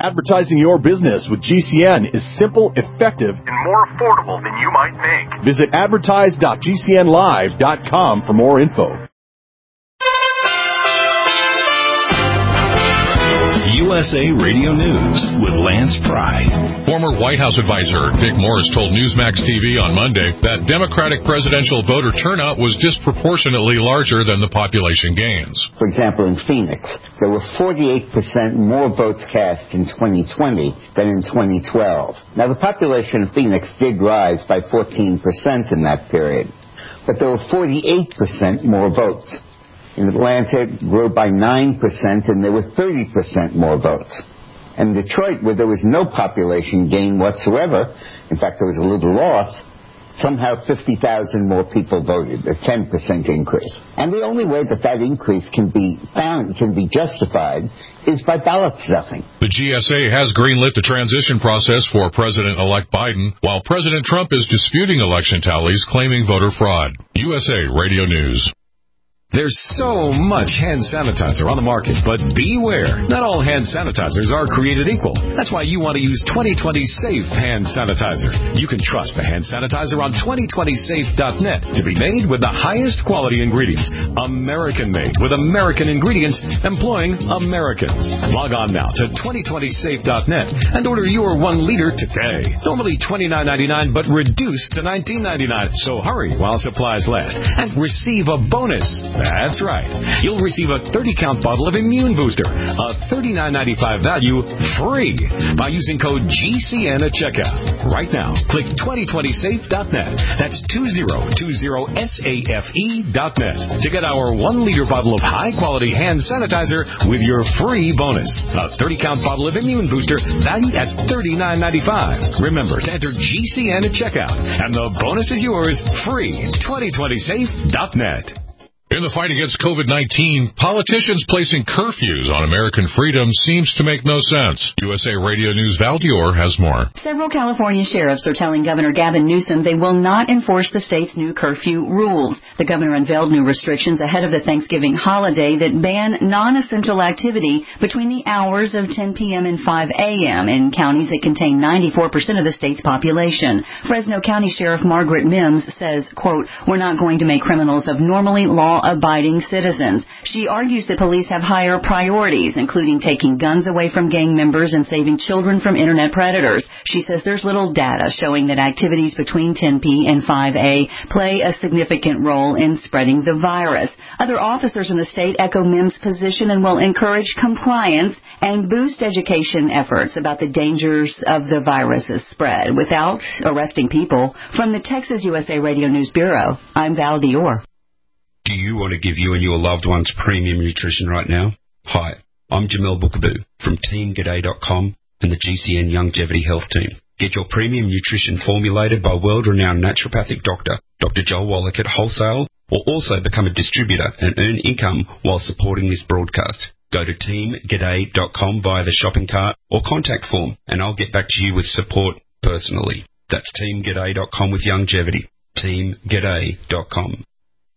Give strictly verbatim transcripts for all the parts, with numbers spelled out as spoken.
Advertising your business with G C N is simple, effective, and more affordable than you might think. Visit advertise dot g c n live dot com for more info. U S A Radio News with Lance Pry. Former White House advisor Dick Morris told Newsmax T V on Monday that Democratic presidential voter turnout was disproportionately larger than the population gains. For example, in Phoenix, there were forty-eight percent more votes cast in twenty twenty than in twenty twelve. Now, the population of Phoenix did rise by fourteen percent in that period, but there were forty-eight percent more votes. In Atlanta, it grew by nine percent, and there were thirty percent more votes. And in Detroit, where there was no population gain whatsoever, in fact, there was a little loss, somehow fifty thousand more people voted, a ten percent increase. And the only way that that increase can be found, can be justified, is by ballot stuffing. The G S A has greenlit the transition process for President-elect Biden, while President Trump is disputing election tallies, claiming voter fraud. U S A Radio News. There's so much hand sanitizer on the market, but beware. Not all hand sanitizers are created equal. That's why you want to use twenty twenty Safe Hand Sanitizer. You can trust the hand sanitizer on twenty twenty safe dot net to be made with the highest quality ingredients. American-made with American ingredients employing Americans. Log on now to twenty twenty safe dot net and order your one liter today. Normally twenty-nine ninety-nine, but reduced to nineteen ninety-nine. So hurry while supplies last and receive a bonus. That's right. You'll receive a thirty count bottle of Immune Booster, a thirty-nine ninety-five value, free by using code G C N at checkout. Right now, click twenty twenty safe dot net. That's two zero two zero safe dot net to get our one liter bottle of high-quality hand sanitizer with your free bonus. A thirty count bottle of Immune Booster valued at thirty-nine ninety-five. Remember to enter G C N at checkout, and the bonus is yours free. twenty twenty safe dot net. In the fight against COVID nineteen, politicians placing curfews on American freedom seems to make no sense. U S A Radio News' Val Dior has more. Several California sheriffs are telling Governor Gavin Newsom they will not enforce the state's new curfew rules. The governor unveiled new restrictions ahead of the Thanksgiving holiday that ban non-essential activity between the hours of ten p.m. and five a.m. in counties that contain ninety-four percent of the state's population. Fresno County Sheriff Margaret Mims says, quote, "We're not going to make criminals of normally law abiding citizens." She argues that police have higher priorities, including taking guns away from gang members and saving children from internet predators. She says there's little data showing that activities between ten p.m. and five a.m. play a significant role in spreading the virus. Other officers in the state echo Mims' position and will encourage compliance and boost education efforts about the dangers of the virus's spread without arresting people. From the Texas U S A Radio News Bureau, I'm Val Dior. Do you want to give you and your loved ones premium nutrition right now? Hi, I'm Jamel Bookaboo from Team G'day dot com and the G C N Longevity Health Team. Get your premium nutrition formulated by world-renowned naturopathic doctor, Doctor Joel Wallach at wholesale, or also become a distributor and earn income while supporting this broadcast. Go to Team G'day dot com via the shopping cart or contact form, and I'll get back to you with support personally. That's Team G'day dot com with longevity. Team G'day dot com.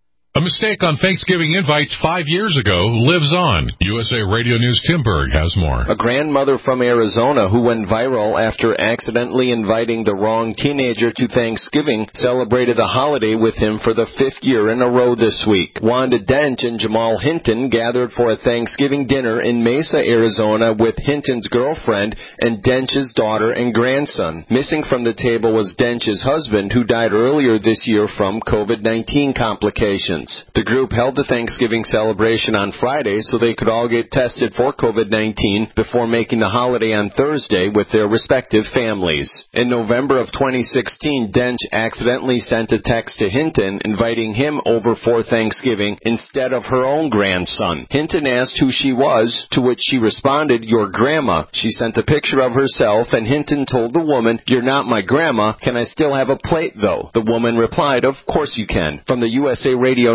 A mistake on Thanksgiving invites five years ago lives on. U S A Radio News' Tim Berg has more. A grandmother from Arizona who went viral after accidentally inviting the wrong teenager to Thanksgiving celebrated the holiday with him for the fifth year in a row this week. Wanda Dench and Jamal Hinton gathered for a Thanksgiving dinner in Mesa, Arizona with Hinton's girlfriend and Dench's daughter and grandson. Missing from the table was Dench's husband, who died earlier this year from COVID nineteen complications. The group held the Thanksgiving celebration on Friday so they could all get tested for COVID nineteen before making the holiday on Thursday with their respective families. In November of twenty sixteen, Dench accidentally sent a text to Hinton inviting him over for Thanksgiving instead of her own grandson. Hinton asked who she was, to which she responded, "Your grandma." She sent a picture of herself, and Hinton told the woman, "You're not my grandma. Can I still have a plate, though?" The woman replied, "Of course you can." From the U S A Radio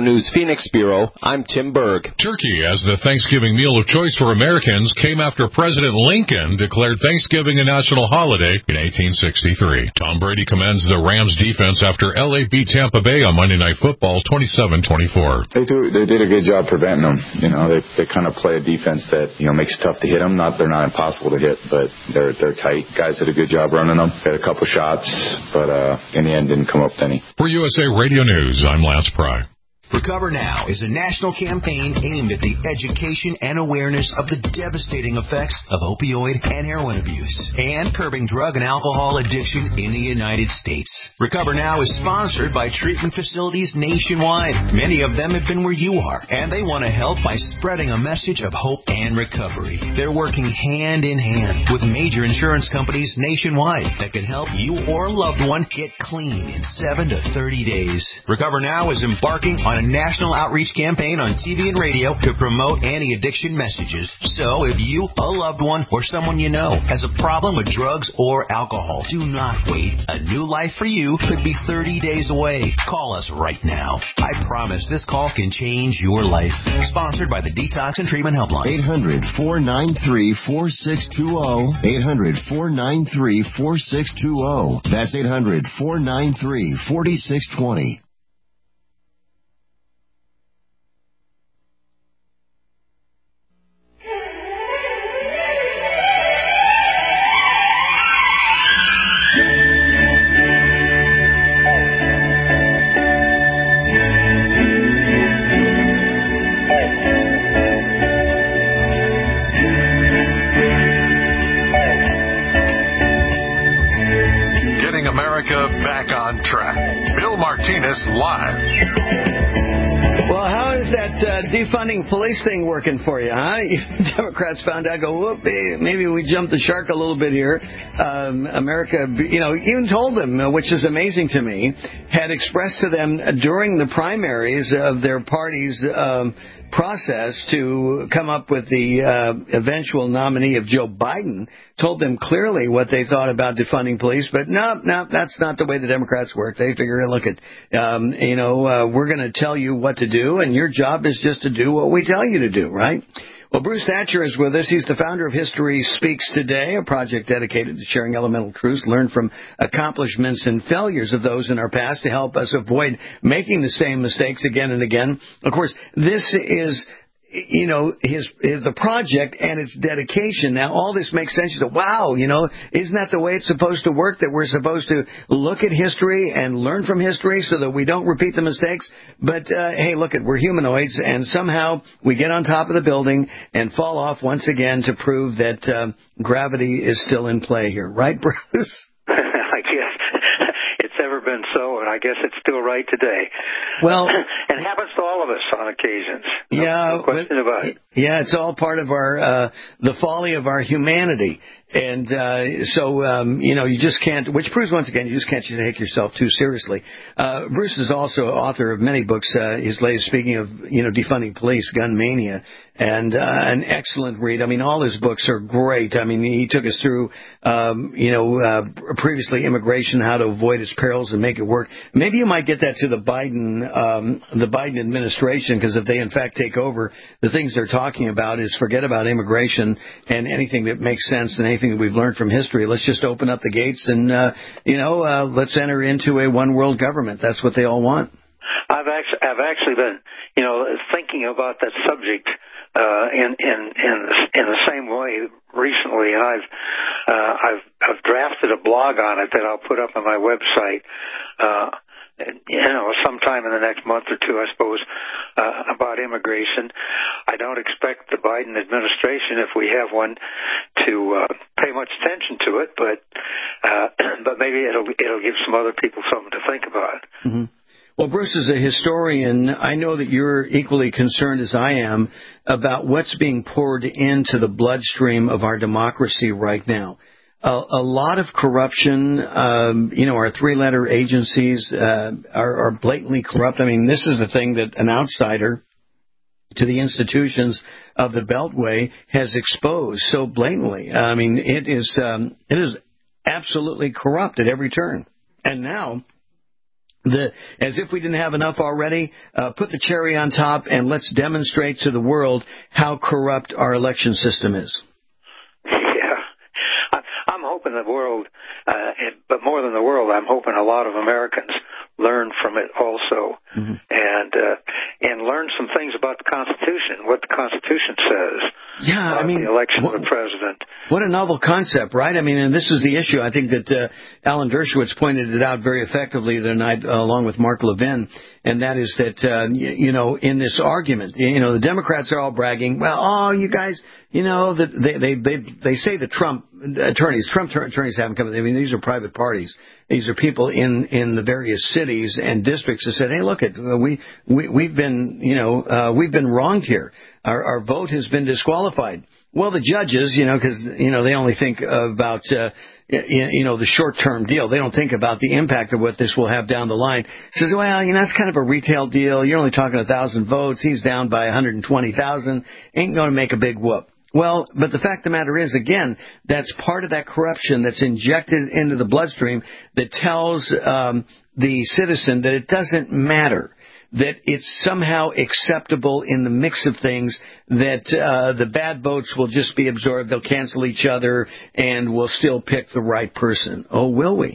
News Phoenix Bureau, I'm Tim Berg. Turkey as the Thanksgiving meal of choice for Americans came after President Lincoln declared Thanksgiving a national holiday in eighteen sixty-three. Tom Brady commends the Rams defense after L A beat Tampa Bay on Monday Night Football twenty-seven twenty-four. They do. They did a good job preventing them. You know, they they kind of play a defense that, you know, makes it tough to hit them. Not they're not impossible to hit, but they're they're tight. Guys did a good job running them. Had a couple shots, but uh, in the end didn't come up with any. For U S A Radio News, I'm Lance Pry. Recover Now is a national campaign aimed at the education and awareness of the devastating effects of opioid and heroin abuse and curbing drug and alcohol addiction in the United States. Recover Now is sponsored by treatment facilities nationwide. Many of them have been where you are, and they want to help by spreading a message of hope and recovery. They're working hand in hand with major insurance companies nationwide that can help you or a loved one get clean in seven to thirty days. Recover Now is embarking on a national outreach campaign on T V and radio to promote anti-addiction messages. So if you, a loved one, or someone you know has a problem with drugs or alcohol, do not wait. A new life for you could be thirty days away. Call us right now. I promise this call can change your life. Sponsored by the Detox and Treatment Helpline. eight hundred, four nine three, four six two zero. eight hundred, four nine three, four six two zero. That's eight hundred, four nine three, four six two zero. Back on track. Bill Martinez live. Well, how is that uh, defunding police thing working for you, huh? Democrats found out, go, whoop, maybe we jumped the shark a little bit here. Um, America, you know, even told them, uh, which is amazing to me, had expressed to them during the primaries of their party's um, process to come up with the uh, eventual nominee of Joe Biden, told them clearly what they thought about defunding police. But no, no, that's not the way the Democrats work. They figure, look, at, um, you know, uh, we're going to tell you what to do, and your job is just to do what we tell you to do, right? Well, Bruce Thatcher is with us. He's the founder of History Speaks Today, a project dedicated to sharing elemental truths learned from accomplishments and failures of those in our past to help us avoid making the same mistakes again and again. Of course, this is, you know, his, his the project and its dedication. Now, all this makes sense. You say, wow, you know, isn't that the way it's supposed to work, that we're supposed to look at history and learn from history so that we don't repeat the mistakes? But, uh, hey, look, at we're humanoids, and somehow we get on top of the building and fall off once again to prove that uh, gravity is still in play here. Right, Bruce? I guess it's ever been so, and I guess it's still right today. Well, and it happens to all of us on occasions. No, yeah, no question about it. Yeah, it's all part of our uh, the folly of our humanity. And uh, so, um, you know, you just can't, which proves once again, you just can't take yourself too seriously. Uh, Bruce is also author of many books. Uh, his latest, speaking of, you know, defunding police, Gun Mania, and uh, an excellent read. I mean, all his books are great. I mean, he took us through, um, you know, uh, previously immigration, how to avoid its perils and make it work. Maybe you might get that to the Biden, um, the Biden administration, because if they in fact take over, the things they're talking about is forget about immigration and anything that makes sense and anything that we've learned from history. Let's just open up the gates and, uh, you know, uh, let's enter into a one world government. That's what they all want. I've actually, I've actually been, you know, thinking about that subject uh, in in in the, in the same way recently, and I've uh, I've I've drafted a blog on it that I'll put up on my website. Uh, you know, sometime in the next month or two, I suppose, uh, about immigration. I don't expect the Biden administration, if we have one, to uh, pay much attention to it, but uh, but maybe it'll it'll give some other people something to think about. Mm-hmm. Well, Bruce, as a historian, I know that you're equally concerned as I am about what's being poured into the bloodstream of our democracy right now. A, a lot of corruption. Um, you know, our three-letter agencies uh, are, are blatantly corrupt. I mean, this is the thing that an outsider to the institutions of the Beltway has exposed so blatantly. I mean, it is um, it is absolutely corrupt at every turn. And now The, as if we didn't have enough already, uh, put the cherry on top and let's demonstrate to the world how corrupt our election system is. Yeah. I'm hoping the world, uh, but more than the world, I'm hoping a lot of Americans learn from it also, mm-hmm. and uh, and learn some things about the Constitution, what the Constitution says. Yeah, I mean, the election what, of the president. What a novel concept, right? I mean, and this is the issue. I think that uh, Alan Dershowitz pointed it out very effectively the night, uh, along with Mark Levin, and that is that uh, you, you know, in this argument, you know, the Democrats are all bragging. Well, oh, you guys, you know, that they they they they say the Trump attorneys, Trump attorneys haven't come. I mean, these are private parties. These are people in, in the various cities and districts that said, hey, look, it, we, we, we've been, you know, uh, we've been wronged here. Our, our vote has been disqualified. Well, the judges, you know, because, you know, they only think about, uh, you know, the short-term deal. They don't think about the impact of what this will have down the line. Says, well, you know, it's kind of a retail deal. You're only talking a thousand votes. He's down by one hundred twenty thousand. Ain't going to make a big whoop. Well, but the fact of the matter is, again, that's part of that corruption that's injected into the bloodstream that tells um, the citizen that it doesn't matter, that it's somehow acceptable in the mix of things, that uh, the bad votes will just be absorbed, they'll cancel each other, and we'll still pick the right person. Oh, will we?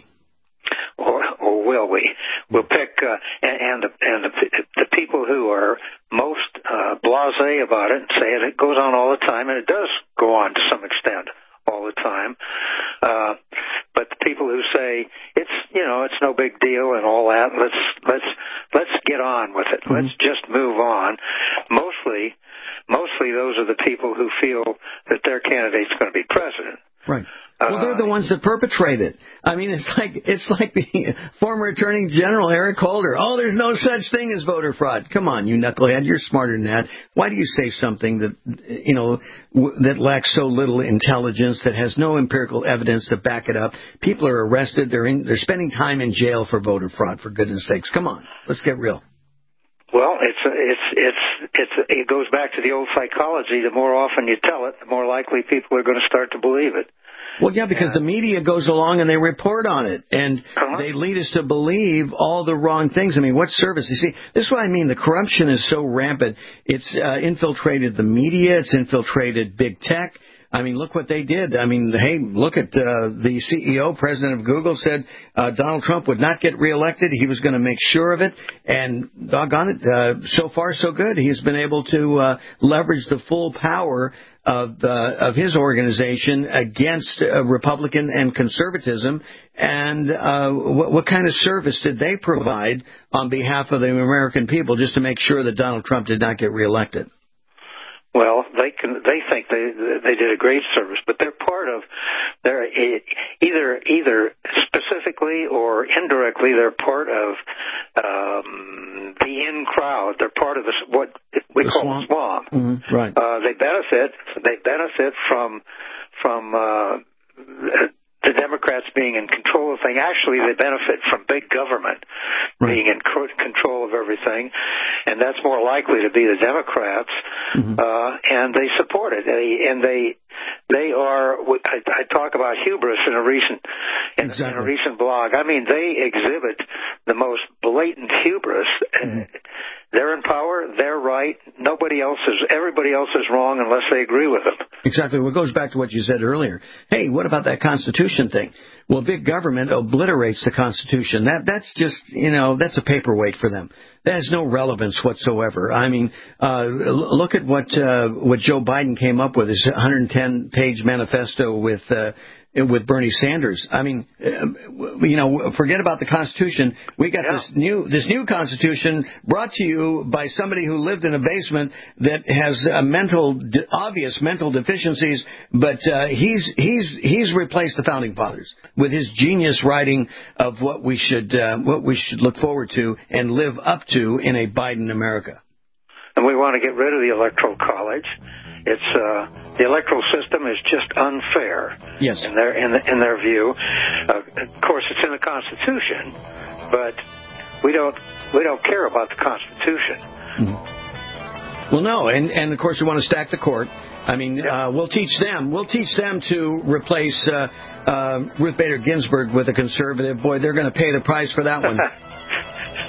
Or, or will we? We'll pick, uh, and, and, the, and the, the people who are most uh, blasé about it and say it, it goes on all the time, and it does go on to some extent all the time. Uh, but the people who say it's, you know, it's no big deal and all that, let's let's let's get on with it. Mm-hmm. Let's just move on. Mostly, mostly those are the people who feel that their candidate's going to be president. Right. Well, they're the ones that perpetrate it. I mean, it's like it's like the former Attorney General Eric Holder. Oh, there's no such thing as voter fraud. Come on, you knucklehead. You're smarter than that. Why do you say something that, you know, w- that lacks so little intelligence, that has no empirical evidence to back it up? People are arrested. They're in, they're spending time in jail for voter fraud, for goodness sakes. Come on. Let's get real. Well, it's it's it's it's it goes back to the old psychology. The more often you tell it, the more likely people are going to start to believe it. Well, yeah, because the media goes along and they report on it, and uh-huh. they lead us to believe all the wrong things. I mean, what service? You see, this is what I mean. The corruption is so rampant. It's uh, infiltrated the media. It's infiltrated big tech. I mean, look what they did. I mean, hey, look at uh, the C E O, president of Google, said uh, Donald Trump would not get reelected. He was going to make sure of it. And doggone it, uh, so far so good. He's been able to uh, leverage the full power of uh, of his organization against uh, Republican and conservatism. And uh, what, what kind of service did they provide on behalf of the American people just to make sure that Donald Trump did not get reelected? Well, they can. They think they they did a great service, but they're part of. They're either either specifically or indirectly. They're part of um, the in crowd. They're part of this what we the call swamp. the swamp. Mm-hmm. Right. Uh, they benefit. They benefit from from. Uh, the Democrats being in control of things. Actually, they benefit from big government right. being in control of everything, and that's more likely to be the Democrats. Mm-hmm. Uh, and they support it. They, and they they are. I, I talk about hubris in a recent in, exactly. in a recent blog. I mean, they exhibit the most blatant hubris. Mm-hmm. They're in power. They're right. Nobody else is. Everybody else is wrong unless they agree with them. Exactly. Well, it goes back to what you said earlier. Hey, what about that Constitution thing? Well, big government obliterates the Constitution. That that's just, you know, that's a paperweight for them. That has no relevance whatsoever. I mean, uh, look at what uh, what Joe Biden came up with, his one hundred ten page manifesto with uh, with Bernie Sanders. I mean, uh, you know, forget about the Constitution. We got yeah. this new this new Constitution brought to you by somebody who lived in a basement that has a mental obvious mental deficiencies, but uh, he's he's he's replaced the founding fathers with his genius writing of what we should uh, what we should look forward to and live up to in a Biden America. And we want to get rid of the Electoral College. It's uh, the electoral system is just unfair. Yes. In their in, in their view, uh, of course, it's in the Constitution, but we don't we don't care about the Constitution. Mm-hmm. Well, no, and and of course we want to stack the court. I mean, uh, we'll teach them. We'll teach them to replace uh, uh, Ruth Bader Ginsburg with a conservative. Boy, they're going to pay the price for that one.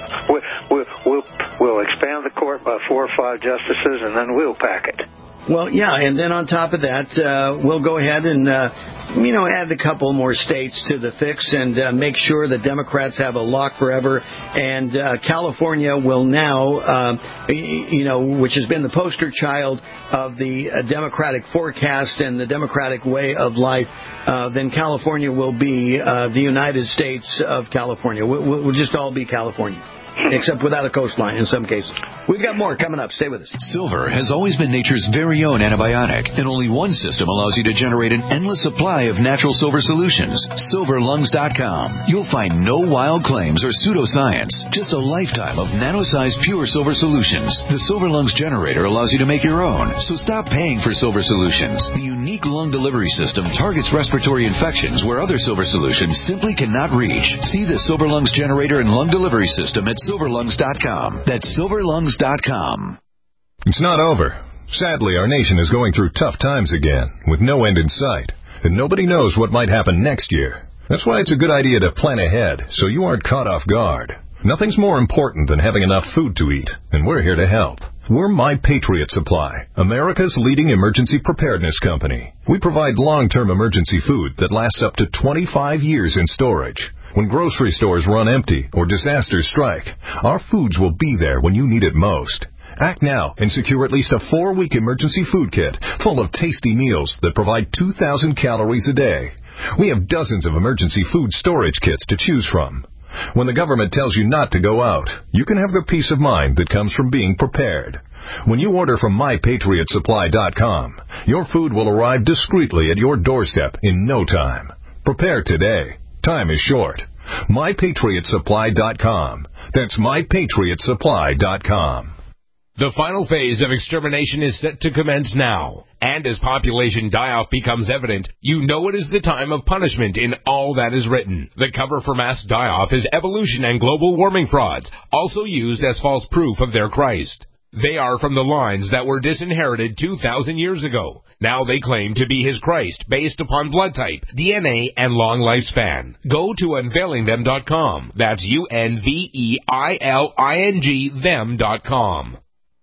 we'll, we'll, we'll, we'll expand the court by four or five justices, and then we'll pack it. Well, yeah, and then on top of that, uh, we'll go ahead and, uh, you know, add a couple more states to the fix and uh, make sure that Democrats have a lock forever. And uh, California will now, uh, you know, which has been the poster child of the uh, Democratic forecast and the Democratic way of life, uh, then California will be uh, the United States of California. We'll, we'll just all be California. Except without a coastline in some cases. We've got more coming up. Stay with us. Silver has always been nature's very own antibiotic, and only one system allows you to generate an endless supply of natural silver solutions. silver lungs dot com. You'll find no wild claims or pseudoscience, just a lifetime of nano-sized pure silver solutions. The Silver Lungs generator allows you to make your own, so stop paying for silver solutions. The unique lung delivery system targets respiratory infections where other silver solutions simply cannot reach. See the Silver Lungs generator and lung delivery system at silver lungs dot com. That's silver lungs dot com. It's not over. Sadly, our nation is going through tough times again, with no end in sight, and nobody knows what might happen next year. That's why it's a good idea to plan ahead, so you aren't caught off guard. Nothing's more important than having enough food to eat, and we're here to help. We're My Patriot Supply, America's leading emergency preparedness company. We provide long-term emergency food that lasts up to twenty-five years in storage. When grocery stores run empty or disasters strike, our foods will be there when you need it most. Act now and secure at least a four-week emergency food kit full of tasty meals that provide two thousand calories a day. We have dozens of emergency food storage kits to choose from. When the government tells you not to go out, you can have the peace of mind that comes from being prepared. When you order from my patriot supply dot com, your food will arrive discreetly at your doorstep in no time. Prepare today. Time is short. my patriot supply dot com. That's my patriot supply dot com. The final phase of extermination is set to commence now. And as population die-off becomes evident, you know it is the time of punishment in all that is written. The cover for mass die-off is evolution and global warming frauds, also used as false proof of their Christ. They are from the lines that were disinherited two thousand years ago. Now they claim to be his Christ based upon blood type, D N A, and long lifespan. Go to unveiling them dot com. That's U N V E I L I N G them dot com.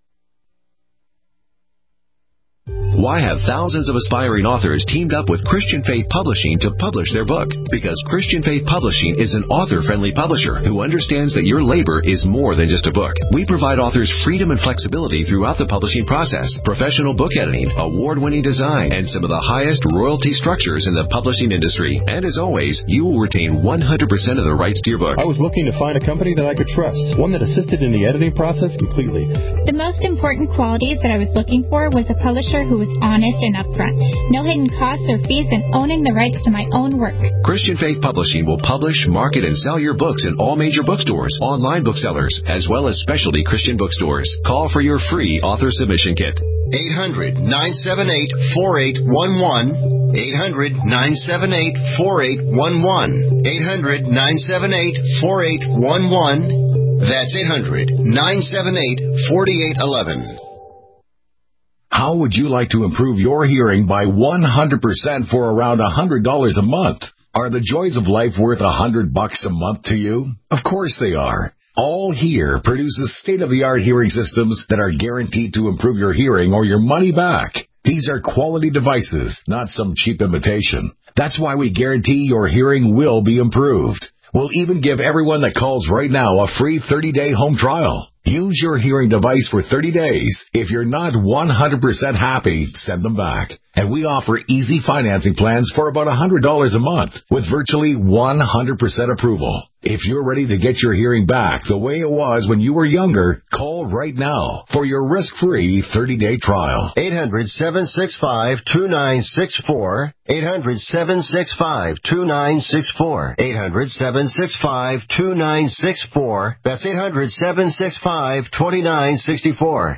Why have thousands of aspiring authors teamed up with Christian Faith Publishing to publish their book? Because Christian Faith Publishing is an author-friendly publisher who understands that your labor is more than just a book. We provide authors freedom and flexibility throughout the publishing process, professional book editing, award-winning design, and some of the highest royalty structures in the publishing industry. And as always, you will retain one hundred percent of the rights to your book. I was looking to find a company that I could trust, one that assisted in the editing process completely. The most important qualities that I was looking for was a publisher who was honest and upfront, no hidden costs or fees, and owning the rights to my own work. Christian Faith Publishing will publish, market, and sell your books in all major bookstores, online booksellers, as well as specialty Christian bookstores. Call for your free author submission kit. eight hundred, nine seven eight, four eight one one. eight hundred, nine seven eight, four eight one one. eight hundred, nine seven eight, four eight one one. That's eight hundred, nine seven eight, four eight one one. How would you like to improve your hearing by one hundred percent for around one hundred dollars a month? Are the joys of life worth one hundred bucks a month to you? Of course they are. All Hear produces state-of-the-art hearing systems that are guaranteed to improve your hearing or your money back. These are quality devices, not some cheap imitation. That's why we guarantee your hearing will be improved. We'll even give everyone that calls right now a free thirty-day home trial. Use your hearing device for thirty days. If you're not one hundred percent happy, send them back. And we offer easy financing plans for about one hundred dollars a month with virtually one hundred percent approval. If you're ready to get your hearing back the way it was when you were younger, call right now for your risk-free thirty-day trial. eight hundred, seven six five, two nine six four. eight hundred, seven six five, two nine six four. eight hundred, seven six five, two nine six four. That's eight hundred, seven six five, two nine six four.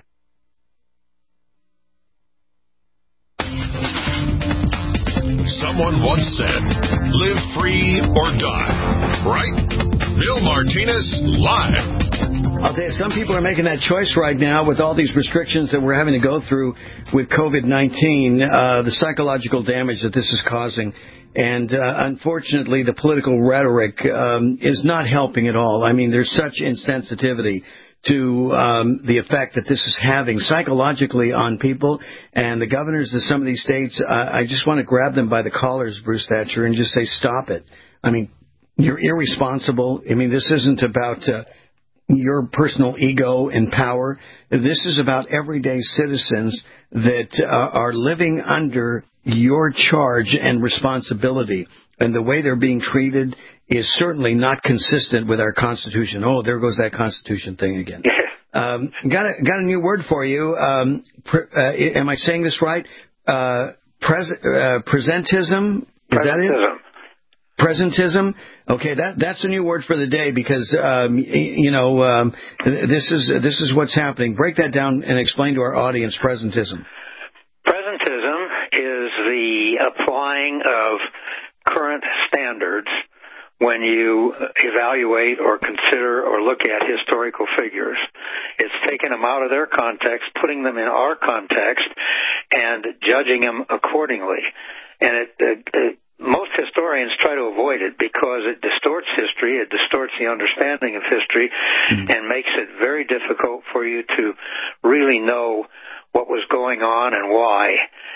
Someone once said, live free or die. Right? Bill Martinez, live. I'll tell you, some people are making that choice right now with all these restrictions that we're having to go through with COVID nineteen, uh, the psychological damage that this is causing. And uh, unfortunately, the political rhetoric um, is not helping at all. I mean, there's such insensitivity to um, the effect that this is having psychologically on people. And the governors of some of these states, uh, I just want to grab them by the collars, Bruce Thatcher, and just say, stop it. I mean, you're irresponsible. I mean, this isn't about uh, your personal ego and power. This is about everyday citizens that uh, are living under your charge and responsibility. And the way they're being treated is certainly not consistent with our Constitution. Oh, there goes that Constitution thing again. um, got a got a new word for you. Um, pre, uh, am I saying this right? Uh, pres, uh, presentism. Is that it? Presentism. Okay, that that's a new word for the day because um, you know um, this is this is what's happening. Break that down and explain to our audience presentism. Presentism is the applying of current standards when you evaluate or consider or look at historical figures. It's taking them out of their context, putting them in our context, and judging them accordingly. And it, it, it most historians try to avoid it because it distorts history, it distorts the understanding of history, mm-hmm. and makes it very difficult for you to really know what was going on and why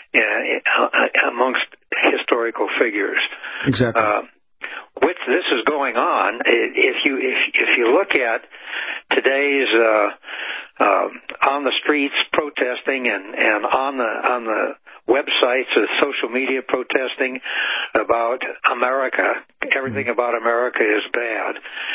uh, amongst historical figures. Exactly. Uh, with this is going on, if you if if you look at today's uh, uh, on the streets protesting and, and on the on the websites of social media protesting about America, everything about America is bad,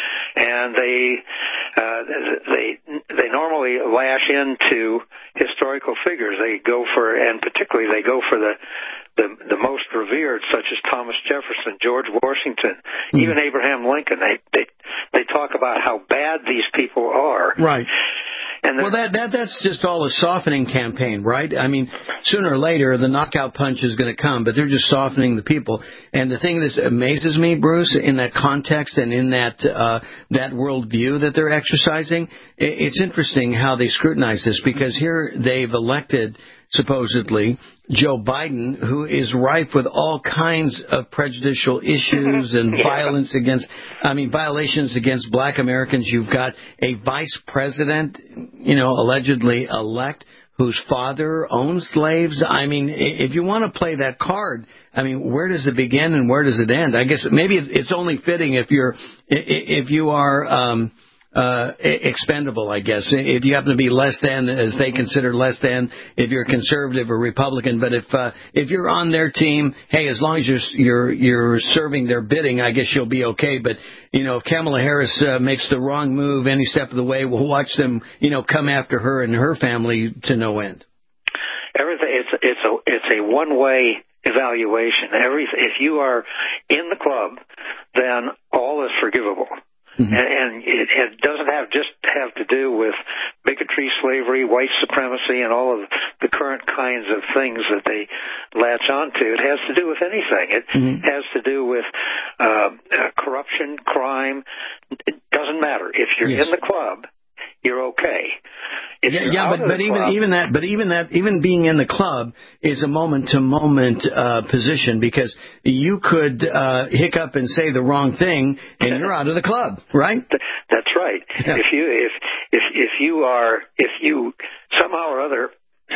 and they uh, they they normally lash into historical figures. They go for, and particularly they go for the the, the most revered, such as Thomas Jefferson, George Washington, mm. even Abraham Lincoln. They they they talk about how bad these people are. Right. And well, that, that that's just all a softening campaign, right? I mean, sooner or later, the knockout punch is going to come, but they're just softening the people. And the thing that amazes me, Bruce, in that context and in that uh, that worldview that they're exercising, it's interesting how they scrutinize this, because here they've elected, supposedly, Joe Biden, who is rife with all kinds of prejudicial issues and yeah. violence against, I mean, violations against black Americans. You've got a vice president, you know, allegedly elect, whose father owns slaves. I mean, if you want to play that card, I mean, where does it begin and where does it end? I guess maybe it's only fitting if you're, if you are, um, Uh, expendable, I guess. If you happen to be less than, as they consider less than, if you're conservative or Republican, but if uh, if you're on their team, hey, as long as you're you're you're serving their bidding, I guess you'll be okay. But you know, if Kamala Harris uh, makes the wrong move any step of the way, we'll watch them, you know, come after her and her family to no end. Everything it's it's a it's a one way evaluation. Every if you are in the club, then all is forgivable. Mm-hmm. And, and it, it doesn't have just have to do with bigotry, slavery, white supremacy, and all of the current kinds of things that they latch onto. It has to do with anything. It mm-hmm. has to do with uh, uh, corruption, crime. It doesn't matter. If you're yes. in the club, you're okay. If yeah, you're yeah, but, but even club, even that, but even that, even being in the club is a moment to moment position, because you could uh, hiccup and say the wrong thing, and you're out of the club, right? That's right. Yeah. If you if if if you are if you somehow or other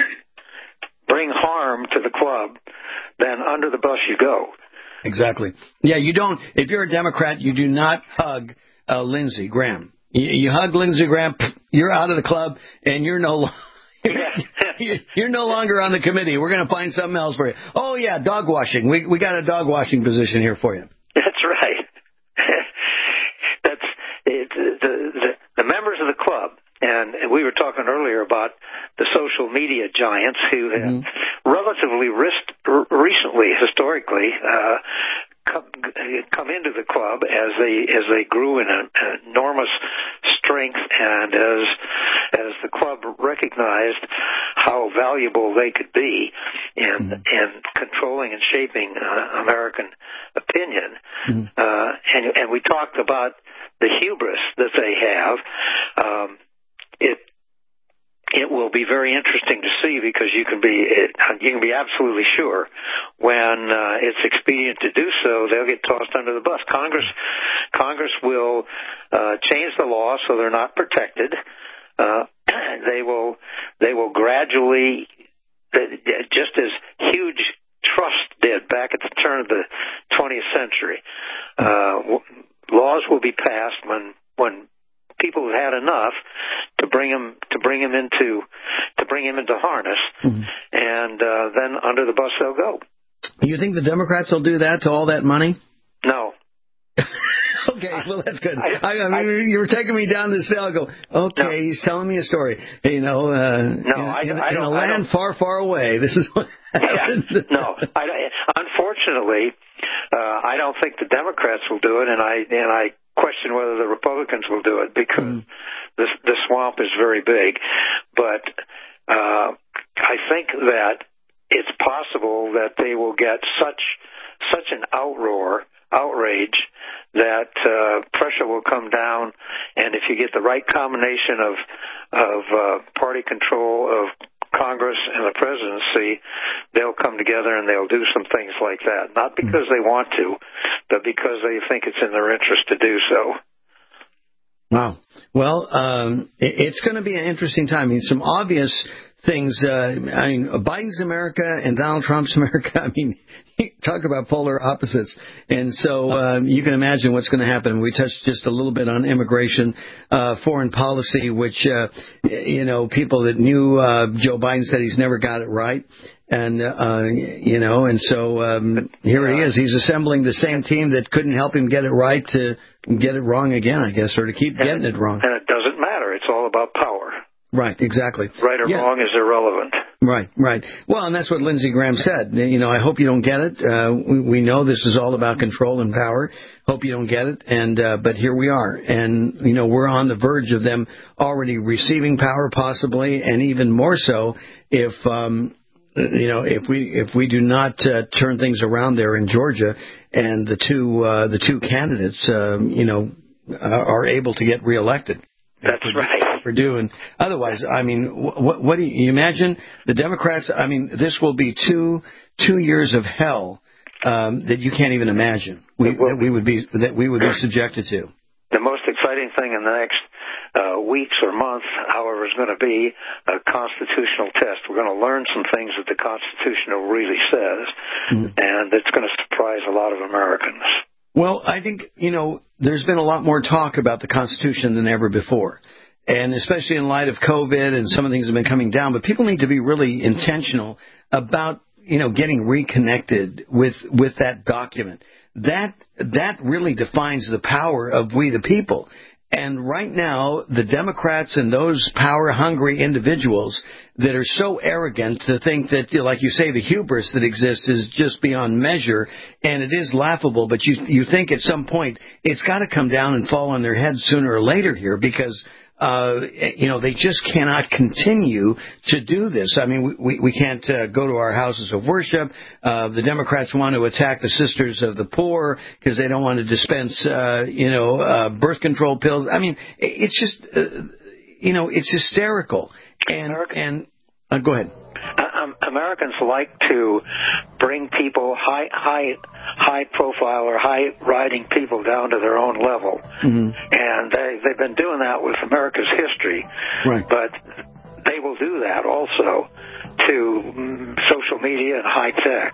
bring harm to the club, then under the bus you go. Exactly. Yeah, you don't. If you're a Democrat, you do not hug uh, Lindsey Graham. You, you hug Lindsey Graham, you're out of the club, and you're no you're no longer on the committee. We're going to find something else for you. Oh yeah, dog washing. We we got a dog washing position here for you. That's right. That's it, the, the the members of the club, and we were talking earlier about the social media giants who have mm-hmm. relatively risked, r- recently, historically. Uh, Come, come into the club as they as they grew in an enormous strength, and as as the club recognized how valuable they could be in mm-hmm. in controlling and shaping uh, American opinion. Mm-hmm. Uh, and and we talked about the hubris that they have. Um, it it will be very interesting to see because you can be it, you can be absolutely sure when uh, it's expedient to do so, they'll get tossed under the bus. Congress Congress will uh, change the law so they're not protected. Uh, they will they will gradually, just as huge trust did back at the turn of the twentieth century, uh, laws will be passed when when people have had enough to bring him to bring him into to bring him into harness, mm-hmm. and uh, then under the bus they'll go. You think the Democrats will do that to all that money? No. Okay, well, that's good. I, I mean, I, you were taking me down this hill. I go, okay, no. He's telling me a story. You know, uh, no, in, I, in, I in don't, a land far, far away. This is what happened. Yeah, no, I, unfortunately, uh, I don't think the Democrats will do it, and I and I question whether the Republicans will do it because mm. the the swamp is very big. But uh, I think that it's possible that they will get such such an outroar. outrage that uh, pressure will come down, and if you get the right combination of of uh, party control of Congress and the presidency, they'll come together and they'll do some things like that. Not because they want to, but because they think it's in their interest to do so. Wow. Well, um, it, it's going to be an interesting time. I mean, some obvious things. Uh, I mean, Biden's America and Donald Trump's America. I mean, talk about polar opposites. And so um, you can imagine what's going to happen. We touched just a little bit on immigration, uh, foreign policy, which, uh, you know, people that knew uh, Joe Biden said he's never got it right. And, uh, you know, and so um, here he is. He's assembling the same team that couldn't help him get it right to get it wrong again, I guess, or to keep getting it wrong. And it doesn't matter. It's all about power. Right, exactly. Right or yeah. wrong is irrelevant. Right, right. Well, and that's what Lindsey Graham said. You know, I hope you don't get it. Uh, we, we know this is all about control and power. Hope you don't get it. And uh, but here we are. And, you know, we're on the verge of them already receiving power possibly, and even more so if, um, you know, if we if we do not uh, turn things around there in Georgia and the two, uh, the two candidates, uh, you know, uh, are able to get reelected. That's right. For doing otherwise, I mean, what, what do you, you imagine the Democrats? I mean, this will be two two years of hell um, that you can't even imagine. We that we would be that we would be subjected to. The most exciting thing in the next uh, weeks or months, however, is going to be a constitutional test. We're going to learn some things that the Constitution really says, mm-hmm. and it's going to surprise a lot of Americans. Well, I think, you know, there's been a lot more talk about the Constitution than ever before. And especially in light of COVID and some of the things have been coming down. But people need to be really intentional about, you know, getting reconnected with, with that document. That, that really defines the power of we the people. And right now, the Democrats and those power-hungry individuals that are so arrogant to think that, like you say, the hubris that exists is just beyond measure, and it is laughable, but you you think at some point it's got to come down and fall on their heads sooner or later here because Uh, you know, they just cannot continue to do this. I mean, we, we can't uh, go to our houses of worship. Uh, the Democrats want to attack the Sisters of the Poor because they don't want to dispense, uh, you know, uh, birth control pills. I mean, it's just, uh, you know, it's hysterical. And, and uh, go ahead. Um, Americans like to bring people, high, high, high profile or high riding people down to their own level, mm-hmm. and they, they've been doing that with America's history. Right. But they will do that also to mm, social media and high tech.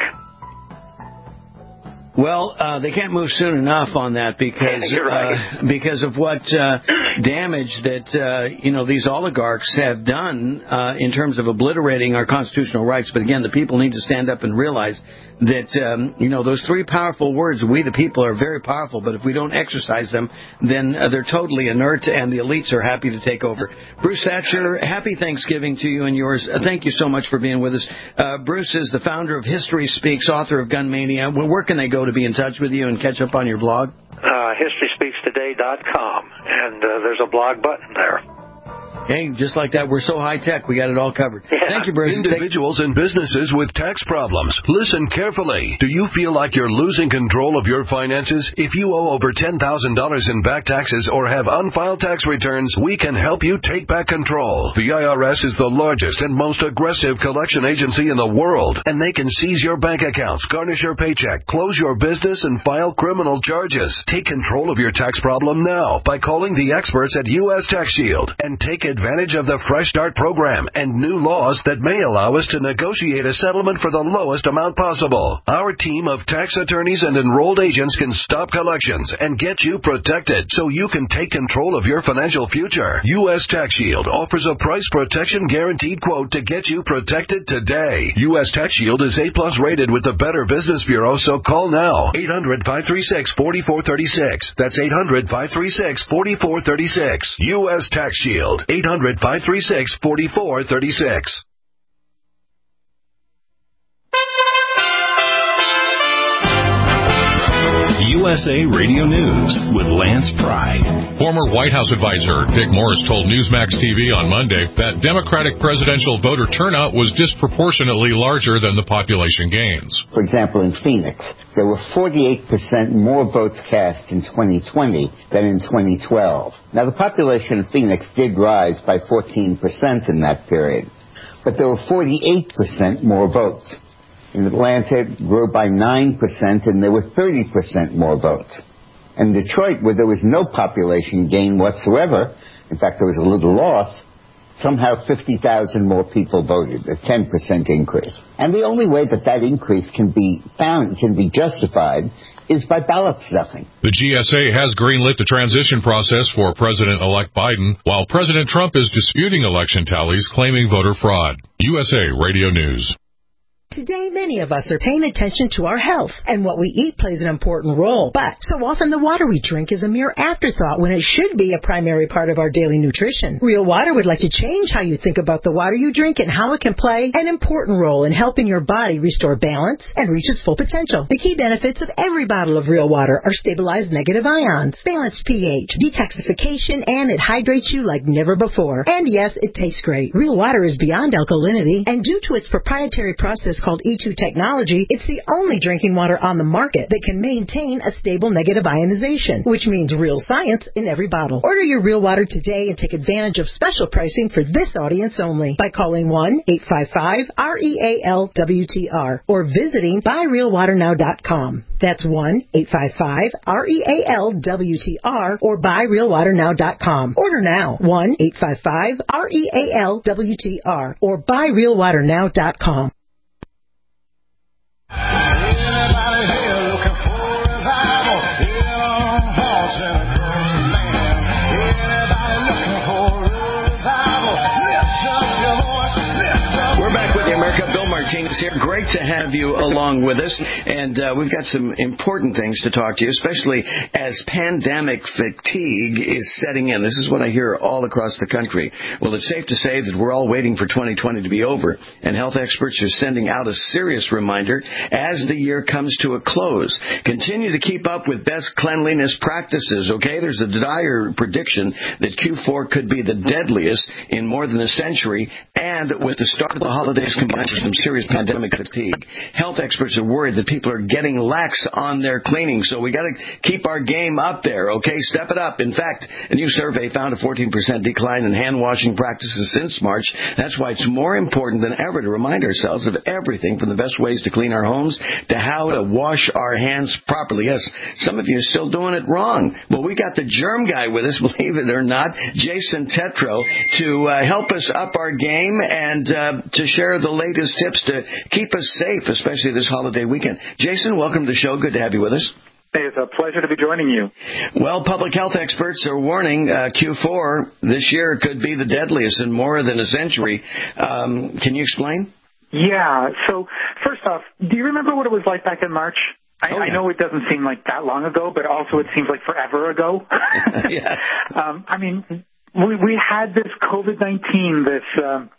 Well, uh, they can't move soon enough on that because yeah, right. uh, because of what uh, damage that uh, you know these oligarchs have done uh, in terms of obliterating our constitutional rights. But again, the people need to stand up and realize that um, you know those three powerful words, "We the people," are very powerful. But if we don't exercise them, then uh, they're totally inert, and the elites are happy to take over. Bruce Thatcher, happy Thanksgiving to you and yours. Uh, thank you so much for being with us. Uh, Bruce is the founder of History Speaks, author of Gun Mania. Well, where can they go to be in touch with you and catch up on your blog? Uh, history speaks today dot com, and uh, there's a blog button there. Hey, just like that, we're so high-tech, we got it all covered. Yeah. Thank you, Bruce. Individuals and businesses with tax problems, listen carefully. Do you feel like you're losing control of your finances? If you owe over ten thousand dollars in back taxes or have unfiled tax returns, we can help you take back control. The I R S is the largest and most aggressive collection agency in the world, and they can seize your bank accounts, garnish your paycheck, close your business, and file criminal charges. Take control of your tax problem now by calling the experts at U S Tax Shield and take advantage of the Fresh Start program and new laws that may allow us to negotiate a settlement for the lowest amount possible. Our team of tax attorneys and enrolled agents can stop collections and get you protected so you can take control of your financial future. U S Tax Shield offers a price protection guaranteed quote to get you protected today. U S Tax Shield is A plus rated with the Better Business Bureau, so call now. eight hundred, five three six, four four three six. That's eight hundred, five three six, four four three six. U S Tax Shield. eight hundred, five three six, four four three six. U S A Radio News with Lance Pry. Former White House advisor Dick Morris told Newsmax T V on Monday that Democratic presidential voter turnout was disproportionately larger than the population gains. For example, in Phoenix, there were forty-eight percent more votes cast in twenty twenty than in twenty twelve. Now, the population of Phoenix did rise by fourteen percent in that period, but there were forty-eight percent more votes. In Atlanta, it grew by nine percent, and there were thirty percent more votes. In Detroit, where there was no population gain whatsoever, in fact, there was a little loss, somehow fifty thousand more people voted, a ten percent increase. And the only way that that increase can be found, can be justified, is by ballot stuffing. The G S A has greenlit the transition process for President-elect Biden, while President Trump is disputing election tallies, claiming voter fraud. U S A Radio News. Today, many of us are paying attention to our health, and what we eat plays an important role. But so often the water we drink is a mere afterthought when it should be a primary part of our daily nutrition. Real Water would like to change how you think about the water you drink and how it can play an important role in helping your body restore balance and reach its full potential. The key benefits of every bottle of Real Water are stabilized negative ions, balanced pH, detoxification, and it hydrates you like never before. And yes, it tastes great. Real Water is beyond alkalinity, and due to its proprietary process called E two technology, it's the only drinking water on the market that can maintain a stable negative ionization, which means real science in every bottle. Order your Real Water today and take advantage of special pricing for this audience only by calling one eight five five R E A L W T R or visiting buy real water now dot com. That's one eight five five R E A L W T R or buy real water now dot com. Order now, one eight five five R E A L W T R or buy real water now dot com. Anybody here looking for revival? Hit on horse and a cold man. Anybody looking for revival? Lift up your voice, lift up. We're back with the America. Bill Martinez here. Great to have you along with us. And uh, we've got some important things to talk to you, especially as pandemic fatigue is setting in. This is what I hear all across the country. Well, it's safe to say that we're all waiting for twenty twenty to be over, and health experts are sending out a serious reminder as the year comes to a close. Continue to keep up with best cleanliness practices, okay? There's a dire prediction that Q four could be the deadliest in more than a century, and with the start of the holidays combined with some serious pandemic fatigue. Health experts are worried that people are getting lax on their cleaning, so we got to keep our game up there, okay? Step it up. In fact, a new survey found a fourteen percent decline in hand washing practices since March. That's why it's more important than ever to remind ourselves of everything from the best ways to clean our homes to how to wash our hands properly. Yes, some of you are still doing it wrong. Well, we got the germ guy with us, believe it or not, Jason Tetro, to uh, help us up our game and uh, to share the latest tips to keep us safe, especially this holiday weekend. Jason, welcome to the show. Good to have you with us. Hey, it's a pleasure to be joining you. Well, public health experts are warning uh, Q four this year could be the deadliest in more than a century. Um, can you explain? Yeah. So, first off, do you remember what it was like back in March? I, oh, yeah. I know it doesn't seem like that long ago, but also it seems like forever ago. yeah. Um, I mean, we we had this COVID nineteen, this um,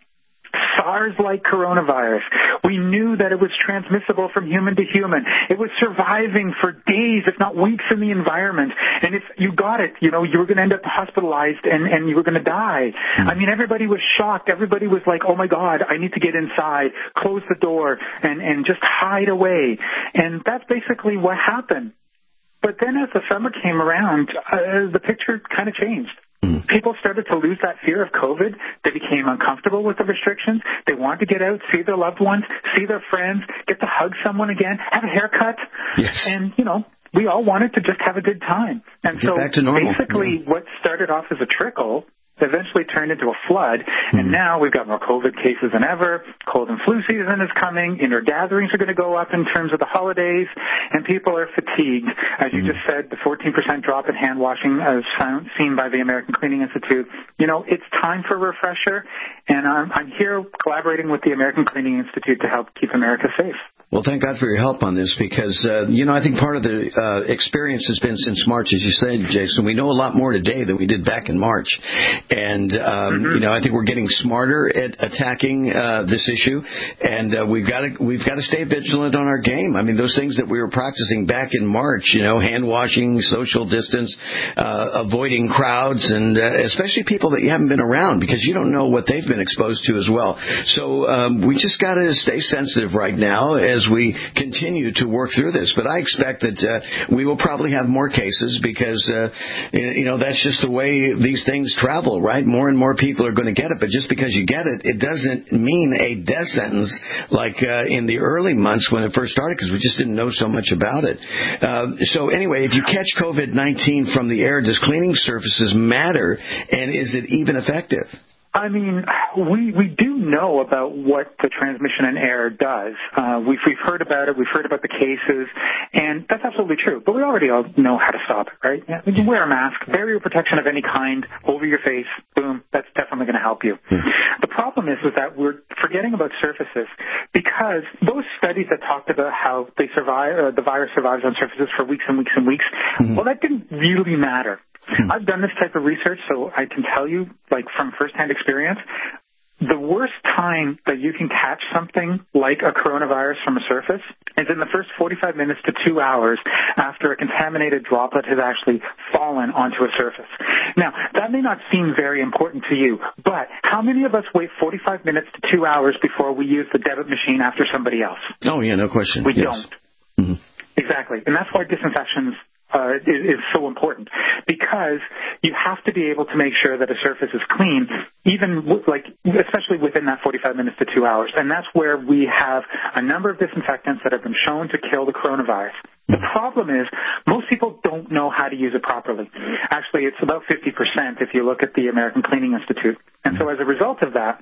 SARS-like coronavirus. We knew that it was transmissible from human to human. It was surviving for days, if not weeks, in the environment. And if you got it, you know, you were going to end up hospitalized and, and you were going to die. Mm-hmm. I mean, everybody was shocked. Everybody was like, oh, my God, I need to get inside, close the door, and, and just hide away. And that's basically what happened. But then as the summer came around, uh, the picture kind of changed. Mm. People started to lose that fear of COVID. They became uncomfortable with the restrictions. They wanted to get out, see their loved ones, see their friends, get to hug someone again, have a haircut. Yes. And, you know, we all wanted to just have a good time. And get so back to normal. basically yeah. what started off as a trickle eventually turned into a flood, mm-hmm. and now we've got more COVID cases than ever. Cold and flu season is coming. Indoor gatherings are going to go up in terms of the holidays, and people are fatigued. As you mm-hmm. just said, the fourteen percent drop in hand washing as found, seen by the American Cleaning Institute. You know, it's time for a refresher, and I'm, I'm here collaborating with the American Cleaning Institute to help keep America safe. Well, thank God for your help on this because, uh, you know, I think part of the uh, experience has been since March, as you said, Jason. We know a lot more today than we did back in March. And, um, mm-hmm. you know, I think we're getting smarter at attacking uh, this issue. And uh, we've got to we've got to stay vigilant on our game. I mean, those things that we were practicing back in March, you know, hand washing, social distance, uh, avoiding crowds, and uh, especially people that you haven't been around because you don't know what they've been exposed to as well. So um, we just got to stay sensitive right now as we continue to work through this. But I expect that uh, we will probably have more cases because, uh, you know, that's just the way these things travel, right? More and more people are going to get it. But just because you get it, it doesn't mean a death sentence like uh, in the early months when it first started because we just didn't know so much about it. Uh, so anyway, if you catch COVID nineteen from the air, does cleaning surfaces matter? And is it even effective? I mean, we we do know about what the transmission in air does. Uh, we've we've heard about it. We've heard about the cases, and that's absolutely true. But we already all know how to stop it, right? Yeah, you wear a mask, barrier protection of any kind over your face. Boom, that's definitely going to help you. Mm-hmm. The problem is, is that we're forgetting about surfaces because those studies that talked about how they survive, uh, the virus survives on surfaces for weeks and weeks and weeks. Mm-hmm. Well, that didn't really matter. Hmm. I've done this type of research, so I can tell you, like from firsthand experience, the worst time that you can catch something like a coronavirus from a surface is in the first forty-five minutes to two hours after a contaminated droplet has actually fallen onto a surface. Now, that may not seem very important to you, but how many of us wait forty-five minutes to two hours before we use the debit machine after somebody else? Oh, yeah, no question. We yes. don't. Mm-hmm. Exactly. And that's why disinfections Uh, is, is so important because you have to be able to make sure that a surface is clean, even w- like especially within that forty-five minutes to two hours. And that's where we have a number of disinfectants that have been shown to kill the coronavirus. The problem is most people don't know how to use it properly. Actually, it's about fifty percent if you look at the American Cleaning Institute. And so as a result of that,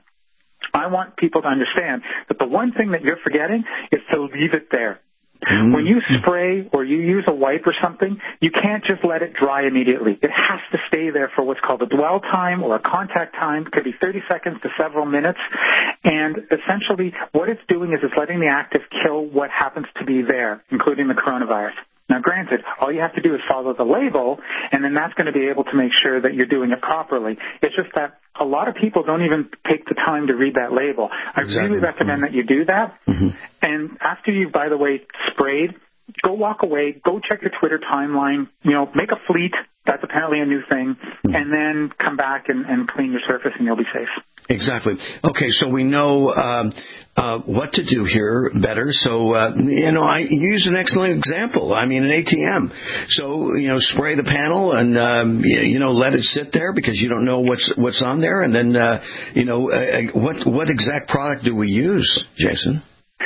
I want people to understand that the one thing that you're forgetting is to leave it there. When you spray or you use a wipe or something, you can't just let it dry immediately. It has to stay there for what's called a dwell time or a contact time. It could be thirty seconds to several minutes. And essentially what it's doing is it's letting the active kill what happens to be there, including the coronavirus. Now, granted, all you have to do is follow the label, and then that's going to be able to make sure that you're doing it properly. It's just that a lot of people don't even take the time to read that label. I exactly. really recommend mm-hmm. that you do that. Mm-hmm. And after you've, by the way, sprayed, go walk away, go check your Twitter timeline, you know, make a fleet. That's apparently a new thing. Mm-hmm. And then come back and, and clean your surface, and you'll be safe. Exactly. Okay, so we know um, uh, what to do here better. So, uh, you know, I use an excellent example. I mean, an A T M. So, you know, spray the panel and, um, you know, let it sit there because you don't know what's what's on there. And then, uh, you know, uh, what what exact product do we use, Jason?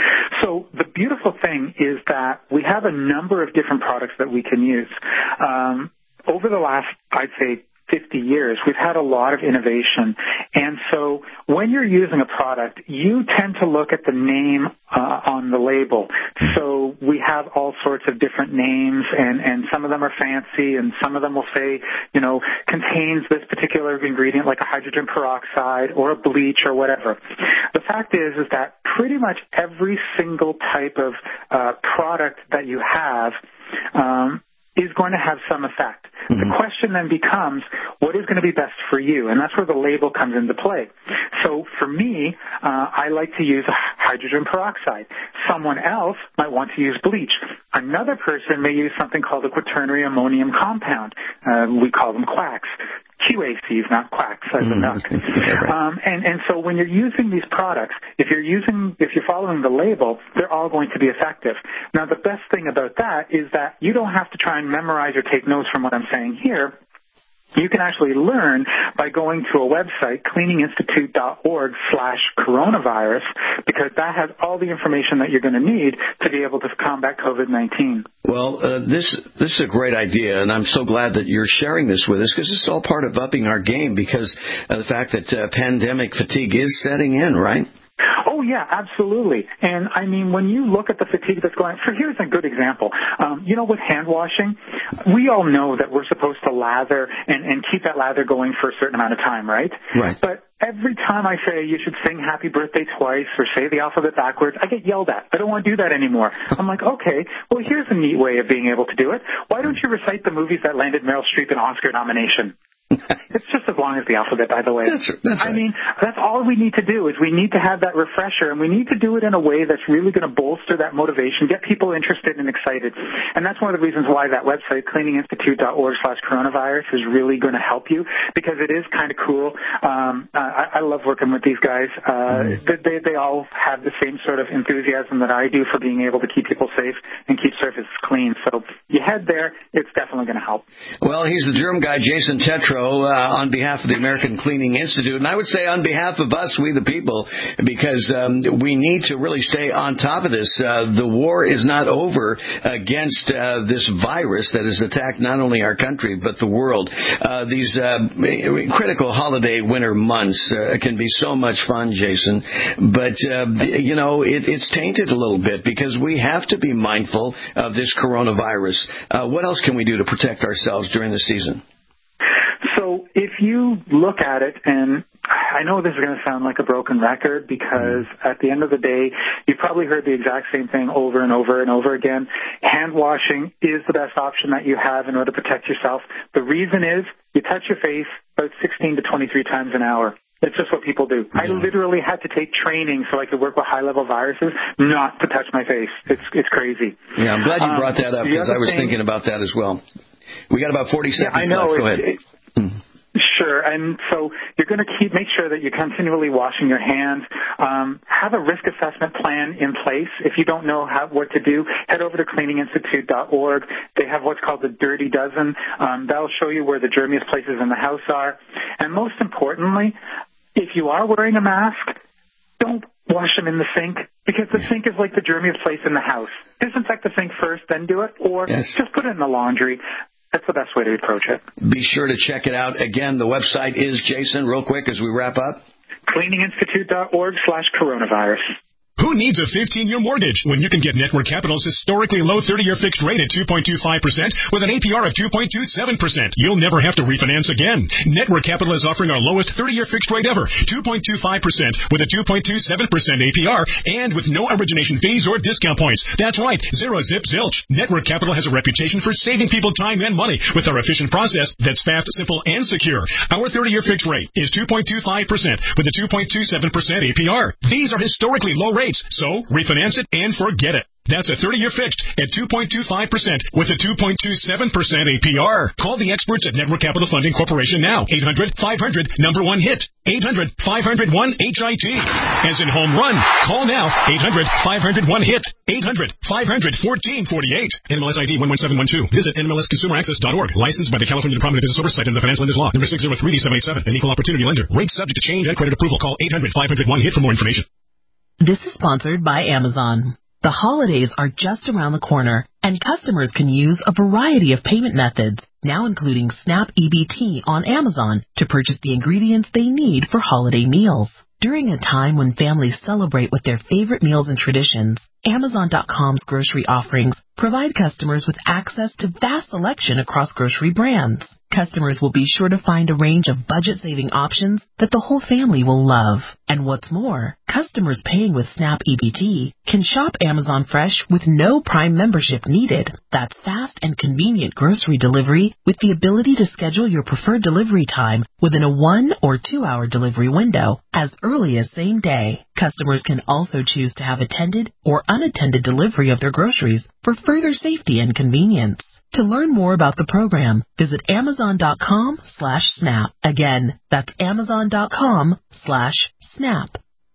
So the beautiful thing is that we have a number of different products that we can use. Um, over the last, I'd say, fifty years, we've had a lot of innovation. And so when you're using a product, you tend to look at the name uh, on the label. So we have all sorts of different names, and, and some of them are fancy, and some of them will say, you know, contains this particular ingredient like a hydrogen peroxide or a bleach or whatever. The fact is, is that pretty much every single type of uh, product that you have um, is going to have some effect. The question then becomes, what is going to be best for you? And that's where the label comes into play. So for me, uh, I like to use hydrogen peroxide. Someone else might want to use bleach. Another person may use something called a quaternary ammonium compound. Uh, we call them quacks. Q A Cs, not quacks, as a duck. Um, and, and so when you're using these products, if you're using, if you're following the label, they're all going to be effective. Now, the best thing about that is that you don't have to try and memorize or take notes from what I'm saying here. You can actually learn by going to a website, cleaninginstitute.org slash coronavirus, because that has all the information that you're going to need to be able to combat COVID nineteen. Well, uh, this this is a great idea, and I'm so glad that you're sharing this with us, because this is all part of upping our game, because of the fact that uh, pandemic fatigue is setting in, right? Oh, yeah, absolutely. And, I mean, when you look at the fatigue that's going on, so here's a good example. Um, you know, with hand washing, we all know that we're supposed to lather and, and keep that lather going for a certain amount of time, right? Right. But every time I say you should sing happy birthday twice or say the alphabet backwards, I get yelled at. I don't want to do that anymore. I'm like, okay, well, here's a neat way of being able to do it. Why don't you recite the movies that landed Meryl Streep an Oscar nomination? It's just as long as the alphabet, by the way. That's, that's right. I mean, that's all we need to do is we need to have that refresher, and we need to do it in a way that's really going to bolster that motivation, get people interested and excited. And that's one of the reasons why that website, cleaninginstitute.org slash coronavirus, is really going to help you, because it is kind of cool. Um, I, I love working with these guys. Uh, mm-hmm. they, they all have the same sort of enthusiasm that I do for being able to keep people safe and keep surfaces clean. So you head there, it's definitely going to help. Well, he's the germ guy, Jason Tetro. Uh, on behalf of the American Cleaning Institute, and I would say on behalf of us, we the people, because um, we need to really stay on top of this. Uh, the war is not over against uh, this virus that has attacked not only our country, but the world. Uh, these uh, critical holiday winter months uh, can be so much fun, Jason, but, uh, you know, it, it's tainted a little bit because we have to be mindful of this coronavirus. Uh, what else can we do to protect ourselves during the season? So if you look at it, and I know this is going to sound like a broken record, because at the end of the day, you've probably heard the exact same thing over and over and over again. Hand washing is the best option that you have in order to protect yourself. The reason is you touch your face about sixteen to twenty-three times an hour. It's just what people do. I literally had to take training so I could work with high-level viruses not to touch my face. It's it's crazy. Yeah, I'm glad you brought that up, because um, I was thing, thinking about that as well. We got about forty seconds yeah, I know, left. Go ahead. It, Sure, and so you're going to keep make sure that you're continually washing your hands. Um, have a risk assessment plan in place. If you don't know how, what to do, head over to cleaning institute dot org. They have what's called the Dirty Dozen. Um, that'll show you where the germiest places in the house are. And most importantly, if you are wearing a mask, don't wash them in the sink, because the sink is like the germiest place in the house. Disinfect the sink first, then do it, or yes. just put it in the laundry. That's the best way to approach it. Be sure to check it out. Again, the website is, Jason, real quick as we wrap up. cleaninginstitute.org slash coronavirus. Who needs a fifteen-year mortgage when you can get Network Capital's historically low thirty-year fixed rate at two point two five percent with an A P R of two point two seven percent? You'll never have to refinance again. Network Capital is offering our lowest thirty-year fixed rate ever, two point two five percent with a two point two seven percent A P R and with no origination fees or discount points. That's right, zero zip zilch. Network Capital has a reputation for saving people time and money with our efficient process that's fast, simple, and secure. Our thirty-year fixed rate is two point two five percent with a two point two seven percent A P R. These are historically low rates. So, refinance it and forget it. That's a thirty-year fixed at two point two five percent with a two point two seven percent A P R. Call the experts at Network Capital Funding Corporation now. eight hundred five hundred number one hit. eight hundred five hundred one H I T. As in home run. Call now. eight hundred five hundred one hit. eight hundred five hundred fourteen forty-eight. N M L S I D one one seven one two. Visit N M L S consumer access dot org. Licensed by the California Department of Business Oversight and the Financial Lenders Law. Number six zero three D seven eight seven. An equal opportunity lender. Rates subject to change and credit approval. Call eight hundred five hundred one hit for more information. This is sponsored by Amazon. The holidays are just around the corner, and customers can use a variety of payment methods, now including Snap E B T on Amazon, to purchase the ingredients they need for holiday meals. During a time when families celebrate with their favorite meals and traditions, Amazon dot com's grocery offerings provide customers with access to vast selection across grocery brands. Customers will be sure to find a range of budget-saving options that the whole family will love. And what's more, customers paying with SNAP E B T can shop Amazon Fresh with no Prime membership needed. That's fast and convenient grocery delivery with the ability to schedule your preferred delivery time within a one or two hour delivery window as early as same day. Customers can also choose to have attended or unattended delivery of their groceries for further safety and convenience. To learn more about the program, visit Amazon dot com slash snap. Again, that's Amazon dot com slash snap.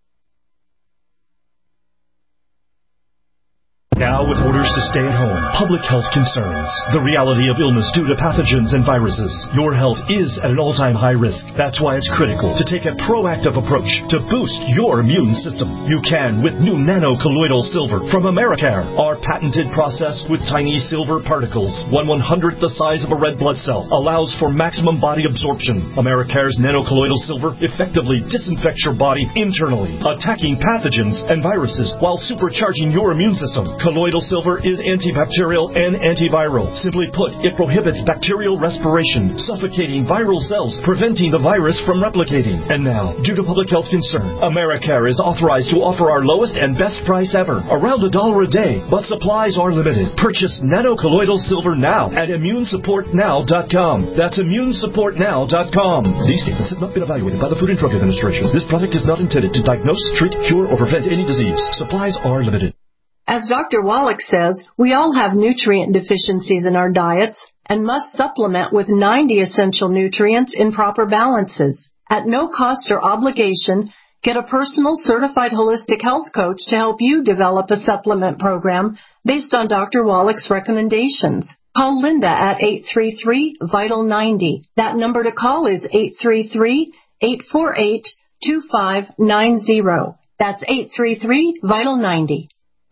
Now with orders to stay at home, public health concerns, the reality of illness due to pathogens and viruses, your health is at an all-time high risk. That's why it's critical to take a proactive approach to boost your immune system. You can with new nano-colloidal silver from Americare. Our patented process with tiny silver particles, one one-hundredth the size of a red blood cell, allows for maximum body absorption. Americare's nano-colloidal silver effectively disinfects your body internally, attacking pathogens and viruses while supercharging your immune system. Colloidal silver is antibacterial and antiviral. Simply put, it prohibits bacterial respiration, suffocating viral cells, preventing the virus from replicating. And now, due to public health concern, Americare is authorized to offer our lowest and best price ever, around a dollar a day, but supplies are limited. Purchase nano-colloidal silver now at immune support now dot com. That's immune support now dot com. These statements have not been evaluated by the Food and Drug Administration. This product is not intended to diagnose, treat, cure, or prevent any disease. Supplies are limited. As Doctor Wallach says, we all have nutrient deficiencies in our diets and must supplement with ninety essential nutrients in proper balances. At no cost or obligation, get a personal certified holistic health coach to help you develop a supplement program based on Doctor Wallach's recommendations. Call Linda at eight three three, vital ninety. That number to call is eight three three, eight four eight, two five nine zero. That's eight three three, vital ninety.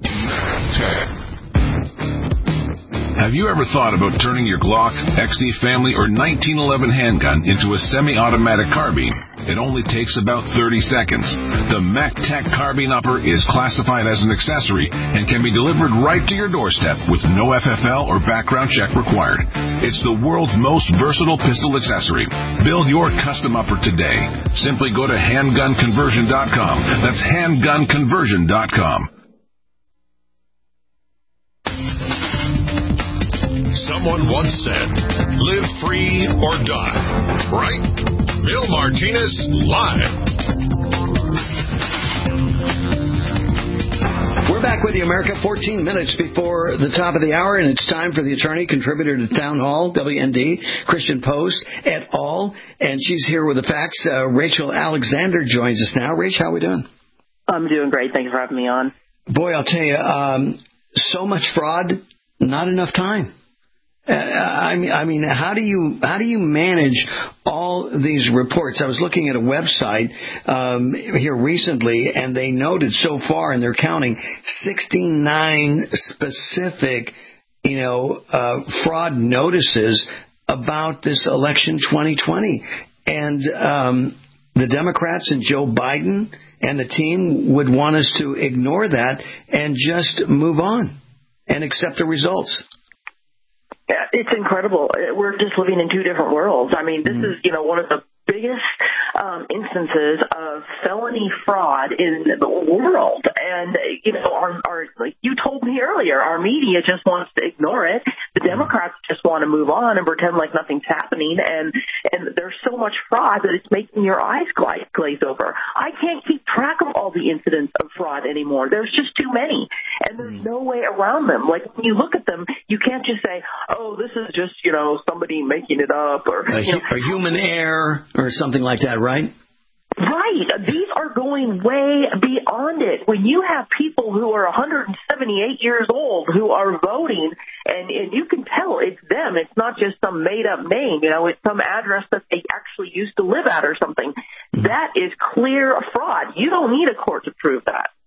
Have you ever thought about turning your Glock, X D Family, or nineteen eleven handgun into a semi-automatic carbine? It only takes about thirty seconds. The MacTac Carbine Upper is classified as an accessory and can be delivered right to your doorstep with no F F L or background check required. It's the world's most versatile pistol accessory. Build your custom upper today. Simply go to handgun conversion dot com. That's handgun conversion dot com. Someone once said, live free or die. Right? Bill Martinez, live. We're back with you, America, fourteen minutes before the top of the hour, and it's time for the attorney, contributor to Town Hall, W N D, Christian Post, et al., and she's here with the facts. Uh, Rachel Alexander joins us now. Rach, how are we doing? I'm doing great. Thank you for having me on. Boy, I'll tell you, um, so much fraud, not enough time. Uh, I mean, I mean, how do you how do you manage all these reports? I was looking at a website um, here recently, and they noted so far, and they're counting sixty-nine specific, you know, uh, fraud notices about this election twenty twenty, and um, the Democrats and Joe Biden and the team would want us to ignore that and just move on and accept the results. It's incredible. We're just living in two different worlds. I mean, this mm. is, you know, one of the biggest um, instances of felony fraud in the world. And, you know, our, our, like you told me earlier, our media just wants to ignore it. The Democrats just want to move on and pretend like nothing's happening. And, and there's so much fraud that it's making your eyes glaze over. I can't keep track of all the incidents of fraud anymore. There's just too many. And there's no way around them. Like, when you look at them, you can't just say, oh, this is just, you know, somebody making it up. Or a, you know, a human error or something like that, right? Right. These are going way beyond it. When you have people who are one hundred seventy-eight years old who are voting, and, and you can tell it's them. It's not just some made-up name. You know, it's some address that they actually used to live at or something. Mm-hmm. That is clear fraud. You don't need a court to prove that.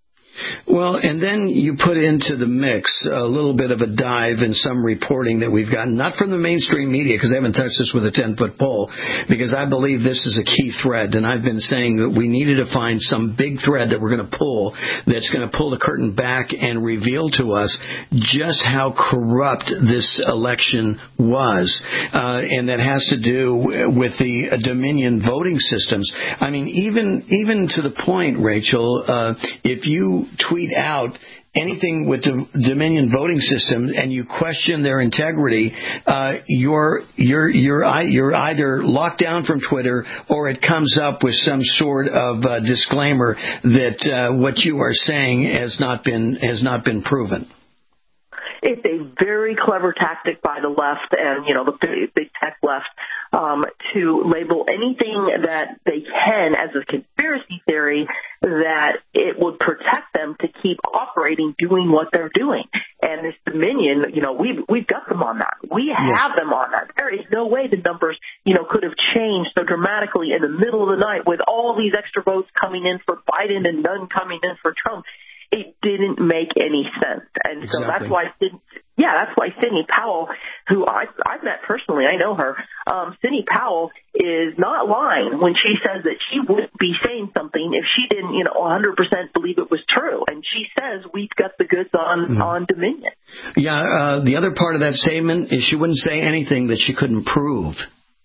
Well, and then you put into the mix a little bit of a dive in some reporting that we've gotten, not from the mainstream media, because they haven't touched this with a ten-foot pole, because I believe this is a key thread, and I've been saying that we needed to find some big thread that we're going to pull that's going to pull the curtain back and reveal to us just how corrupt this election was, uh, and that has to do with the uh, Dominion voting systems. I mean, even even to the point, Rachel, uh, if you tweet out anything with the Dominion voting system and you question their integrity, uh, you're you're you're you're either locked down from Twitter or it comes up with some sort of uh, disclaimer that uh, what you are saying has not been has not been proven. It's a very clever tactic by the left and, you know, the big, big tech left um, to label anything that they can as a conspiracy theory that it would protect them to keep operating, doing what they're doing. And this Dominion, you know, we've, we've got them on that. We have yes. them on that. There is no way the numbers, you know, could have changed so dramatically in the middle of the night with all these extra votes coming in for Biden and none coming in for Trump. It didn't make any sense. And so exactly. that's why, yeah, that's why Sidney Powell, who I, I've met personally, I know her, um, Sidney Powell is not lying when she says that she wouldn't be saying something if she didn't, you know, one hundred percent believe it was true. And she says we've got the goods on, mm-hmm. on Dominion. Yeah, uh, the other part of that statement is she wouldn't say anything that she couldn't prove.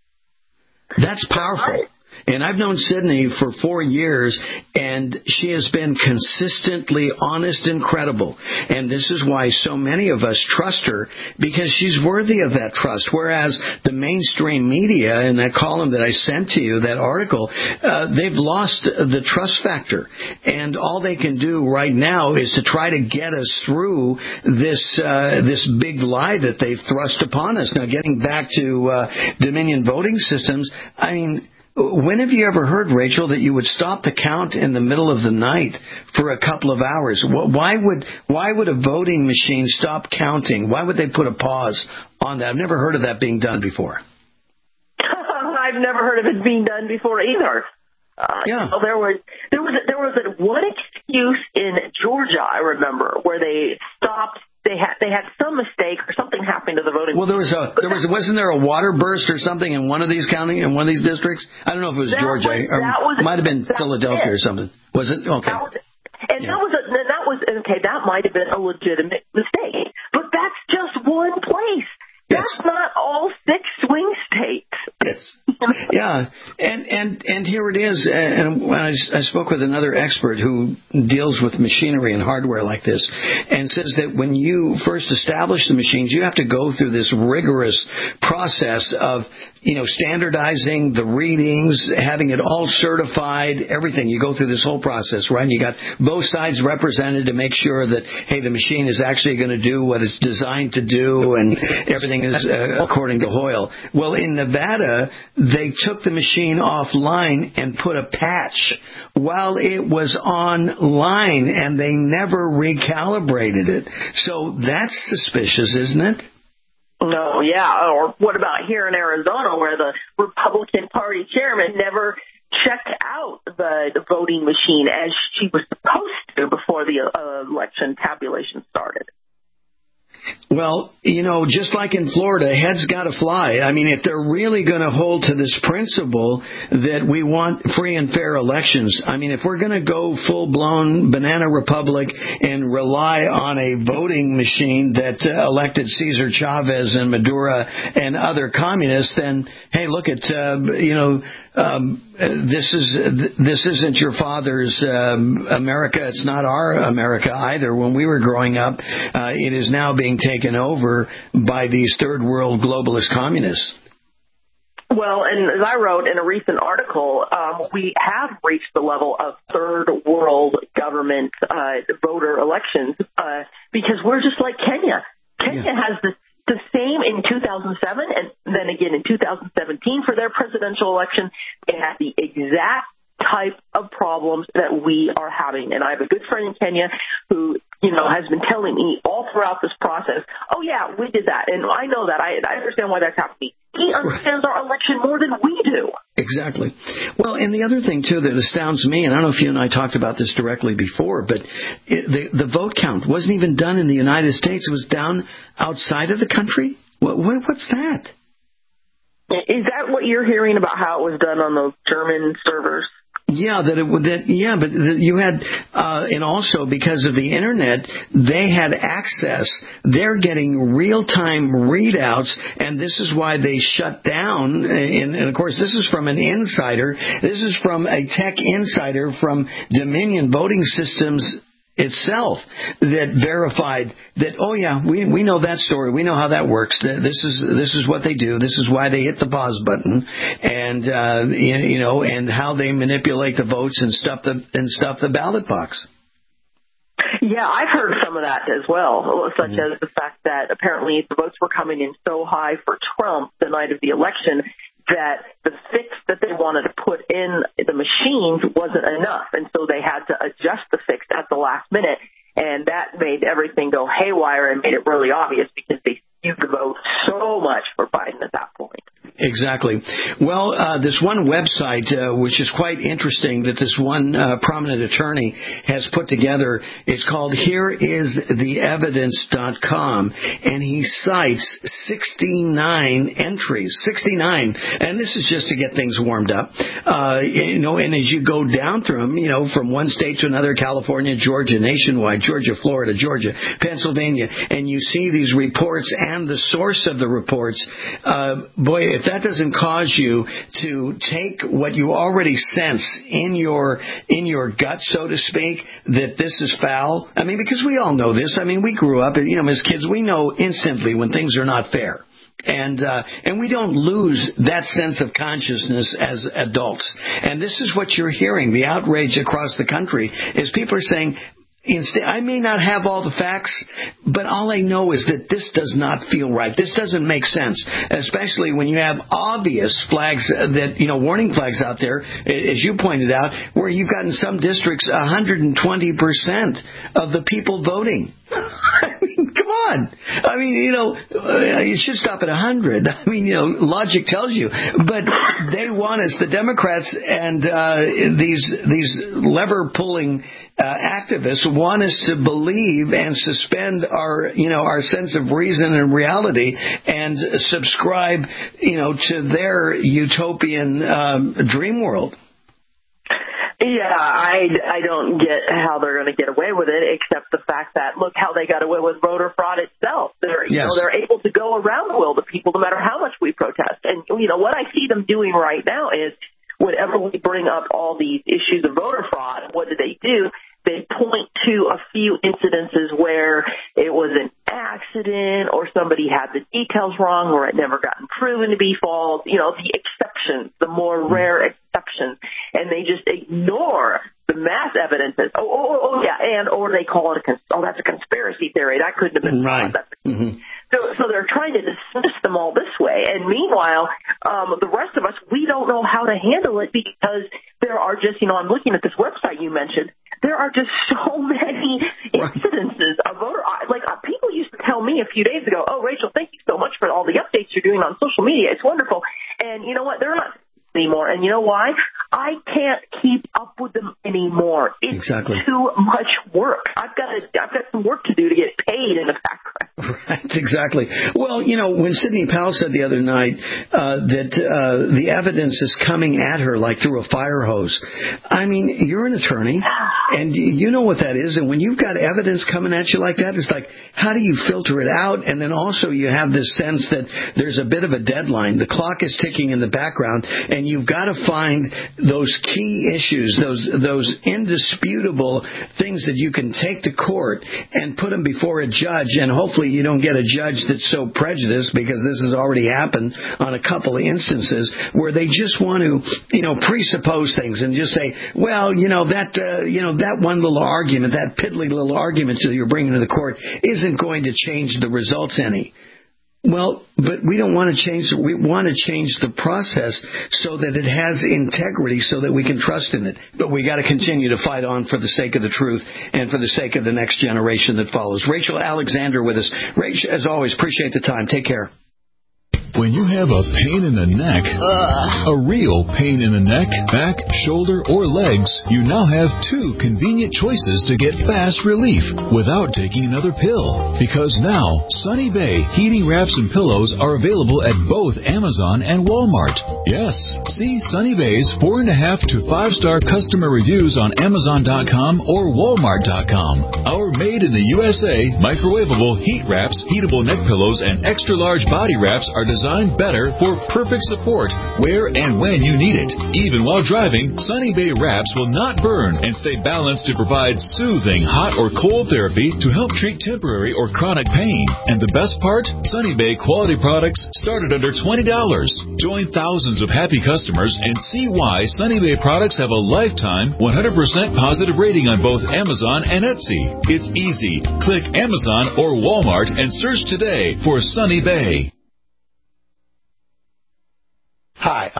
That's powerful. Right. And I've known Sidney for four years, and she has been consistently honest and credible. And this is why so many of us trust her, because she's worthy of that trust. Whereas the mainstream media, in that column that I sent to you, that article, uh, they've lost the trust factor. And all they can do right now is to try to get us through this uh, this big lie that they've thrust upon us. Now, getting back to uh, Dominion voting systems, I mean, when have you ever heard, Rachel, that you would stop the count in the middle of the night for a couple of hours? Why would why would a voting machine stop counting? Why would they put a pause on that? I've never heard of that being done before. I've never heard of it being done before either. Uh, yeah. You know, there was there was there was a, one excuse in Georgia, I remember, where they stopped. They had they had some mistake or something happened to the voting. Well, there was a there was wasn't there a water burst or something in one of these county in one of these districts? I don't know if it was that Georgia. Was, or that was, it might have been Philadelphia it. or something. Was it? Okay. That was, and yeah. that was a, that was okay. That might have been a legitimate mistake, but that's just one place. Yes. That's not all six swing states. Yes. Yeah, and and and here it is. And when I, I spoke with another expert who deals with machinery and hardware like this, and says that when you first establish the machines, you have to go through this rigorous process of, you know, standardizing the readings, having it all certified, everything. You go through this whole process, right? And you got both sides represented to make sure that, hey, the machine is actually going to do what it's designed to do, and everything is uh, according to Hoyle. Well, in Nevada, they took the machine offline and put a patch while it was online, and they never recalibrated it. So that's suspicious, isn't it? No, yeah. Or what about here in Arizona, where the Republican Party chairman never checked out the, the voting machine as she was supposed to before the uh, election tabulation started? Well, you know, just like in Florida, heads got to fly. I mean, if they're really going to hold to this principle that we want free and fair elections, I mean, if we're going to go full-blown banana republic and rely on a voting machine that uh, elected Cesar Chavez and Maduro and other communists, then, hey, look at, uh, you know, um, this is this isn't your father's um, America. It's not our America either. When we were growing up, uh, it is now being taken over by these third world globalist communists. Well, and as I wrote in a recent article, um, we have reached the level of third world government uh, voter elections uh, because we're just like Kenya. Kenya yeah. has the, the same in two thousand seven and then again in two thousand seventeen for their presidential election. They had the exact type of problems that we are having. And I have a good friend in Kenya who, you know, has been telling me all throughout this process, oh, yeah, we did that. And I know that. I, I understand why that's happening. He understands our election more than we do. Exactly. Well, and the other thing, too, that astounds me, and I don't know if you and I talked about this directly before, but it, the, the vote count wasn't even done in the United States. It was done outside of the country? What, what, what's that? Is that what you're hearing about how it was done on those German servers? Yeah, that it would. That yeah, but the, you had, uh, and also because of the internet, they had access. They're getting real time readouts, and this is why they shut down. And, and of course, this is from an insider. This is from a tech insider from Dominion Voting Systems itself that verified that, oh yeah, we we know that story. We know how that works. This is this is what they do. This is why they hit the pause button, and uh, you know, and how they manipulate the votes and stuff the and stuff the ballot box. Yeah, I've heard some of that as well, such mm-hmm. as the fact that apparently the votes were coming in so high for Trump the night of the election that the fix that they wanted to put in the machines wasn't enough, and so they had to adjust the fix at the last minute, and that made everything go haywire and made it really obvious because they skewed the vote so much for Biden at that point. Exactly. Well, uh, this one website, uh, which is quite interesting, that this one uh, prominent attorney has put together, it's called here is the evidence dot com, and he cites sixty-nine entries, sixty-nine, and this is just to get things warmed up. Uh, you know, and as you go down through them, you know, from one state to another, California, Georgia, nationwide, Georgia, Florida, Georgia, Pennsylvania, and you see these reports and the source of the reports, uh, boy, if that doesn't cause you to take what you already sense in your in your gut, so to speak, that this is foul. I mean, because we all know this. I mean, we grew up, you know, as kids, we know instantly when things are not fair. And uh, and we don't lose that sense of consciousness as adults. And this is what you're hearing. The outrage across the country is people are saying, Instead, I may not have all the facts, but all I know is that this does not feel right. This doesn't make sense, especially when you have obvious flags that, you know, warning flags out there, as you pointed out, where you've got in some districts one hundred twenty percent of the people voting. I mean, come on. I mean, you know, you should stop at one hundred. I mean, you know, logic tells you. But they want us, the Democrats and uh, these these lever-pulling uh, activists want us to believe and suspend our, you know, our sense of reason and reality and subscribe, you know, to their utopian um, dream world. Yeah, I, I don't get how they're going to get away with it, except the fact that look how they got away with voter fraud itself. They're, you yes. know, they're able to go around the will of people no matter how much we protest. And, you know, what I see them doing right now is whenever we bring up all these issues of voter fraud, what do they do? They point to a few incidences where it was an accident or somebody had the details wrong or it never gotten proven to be false. You know, the exceptions, the more rare exceptions. And they just ignore the mass evidences. Oh, oh, oh, yeah. And, or they call it a, cons- oh, that's a conspiracy theory. That couldn't have been right. That's a- mm-hmm. So, so they're trying to dismiss them all this way. And meanwhile, um, the rest of us, we don't know how to handle it because there are just, you know, I'm looking at this website you mentioned. There are just so many incidences of voter, like uh, people used to tell me a few days ago, oh, Rachel, thank you so much for all the updates you're doing on social media. It's wonderful. And you know what? They're not anymore. And you know why? I can't keep up with them anymore. It's exactly. too much work. I've got to, I've got some work to do to get paid in the background. Right, exactly. Well, you know, when Sidney Powell said the other night uh, that uh, the evidence is coming at her like through a fire hose, I mean, you're an attorney, and you know what that is. And when you've got evidence coming at you like that, it's like, how do you filter it out? And then also you have this sense that there's a bit of a deadline. The clock is ticking in the background, and you've got to find those key issues, those those indisputable things that you can take to court and put them before a judge, and hopefully you don't get a judge that's so prejudiced, because this has already happened on a couple of instances where they just want to, you know, presuppose things and just say, well, you know, that uh, you know that one little argument, that piddly little argument that you're bringing to the court isn't going to change the results any. Well, but we don't want to change. We want to change the process so that it has integrity, so that we can trust in it. But we got to continue to fight on for the sake of the truth and for the sake of the next generation that follows. Rachel Alexander with us. Rachel, as always, appreciate the time. Take care. When you have a pain in the neck, Ugh. a real pain in the neck, back, shoulder, or legs, you now have two convenient choices to get fast relief without taking another pill. Because now, Sunny Bay heating wraps and pillows are available at both Amazon and Walmart. Yes, see Sunny Bay's four and a half to five star customer reviews on Amazon dot com or Walmart dot com. Our made in the U S A microwavable heat wraps, heatable neck pillows, and extra large body wraps are designed better for perfect support where and when you need it. Even while driving, Sunny Bay wraps will not burn and stay balanced to provide soothing hot or cold therapy to help treat temporary or chronic pain. And the best part? Sunny Bay quality products start at under twenty dollars. Join thousands of happy customers and see why Sunny Bay products have a lifetime one hundred percent positive rating on both Amazon and Etsy. It's easy. Click Amazon or Walmart and search today for Sunny Bay. Hi.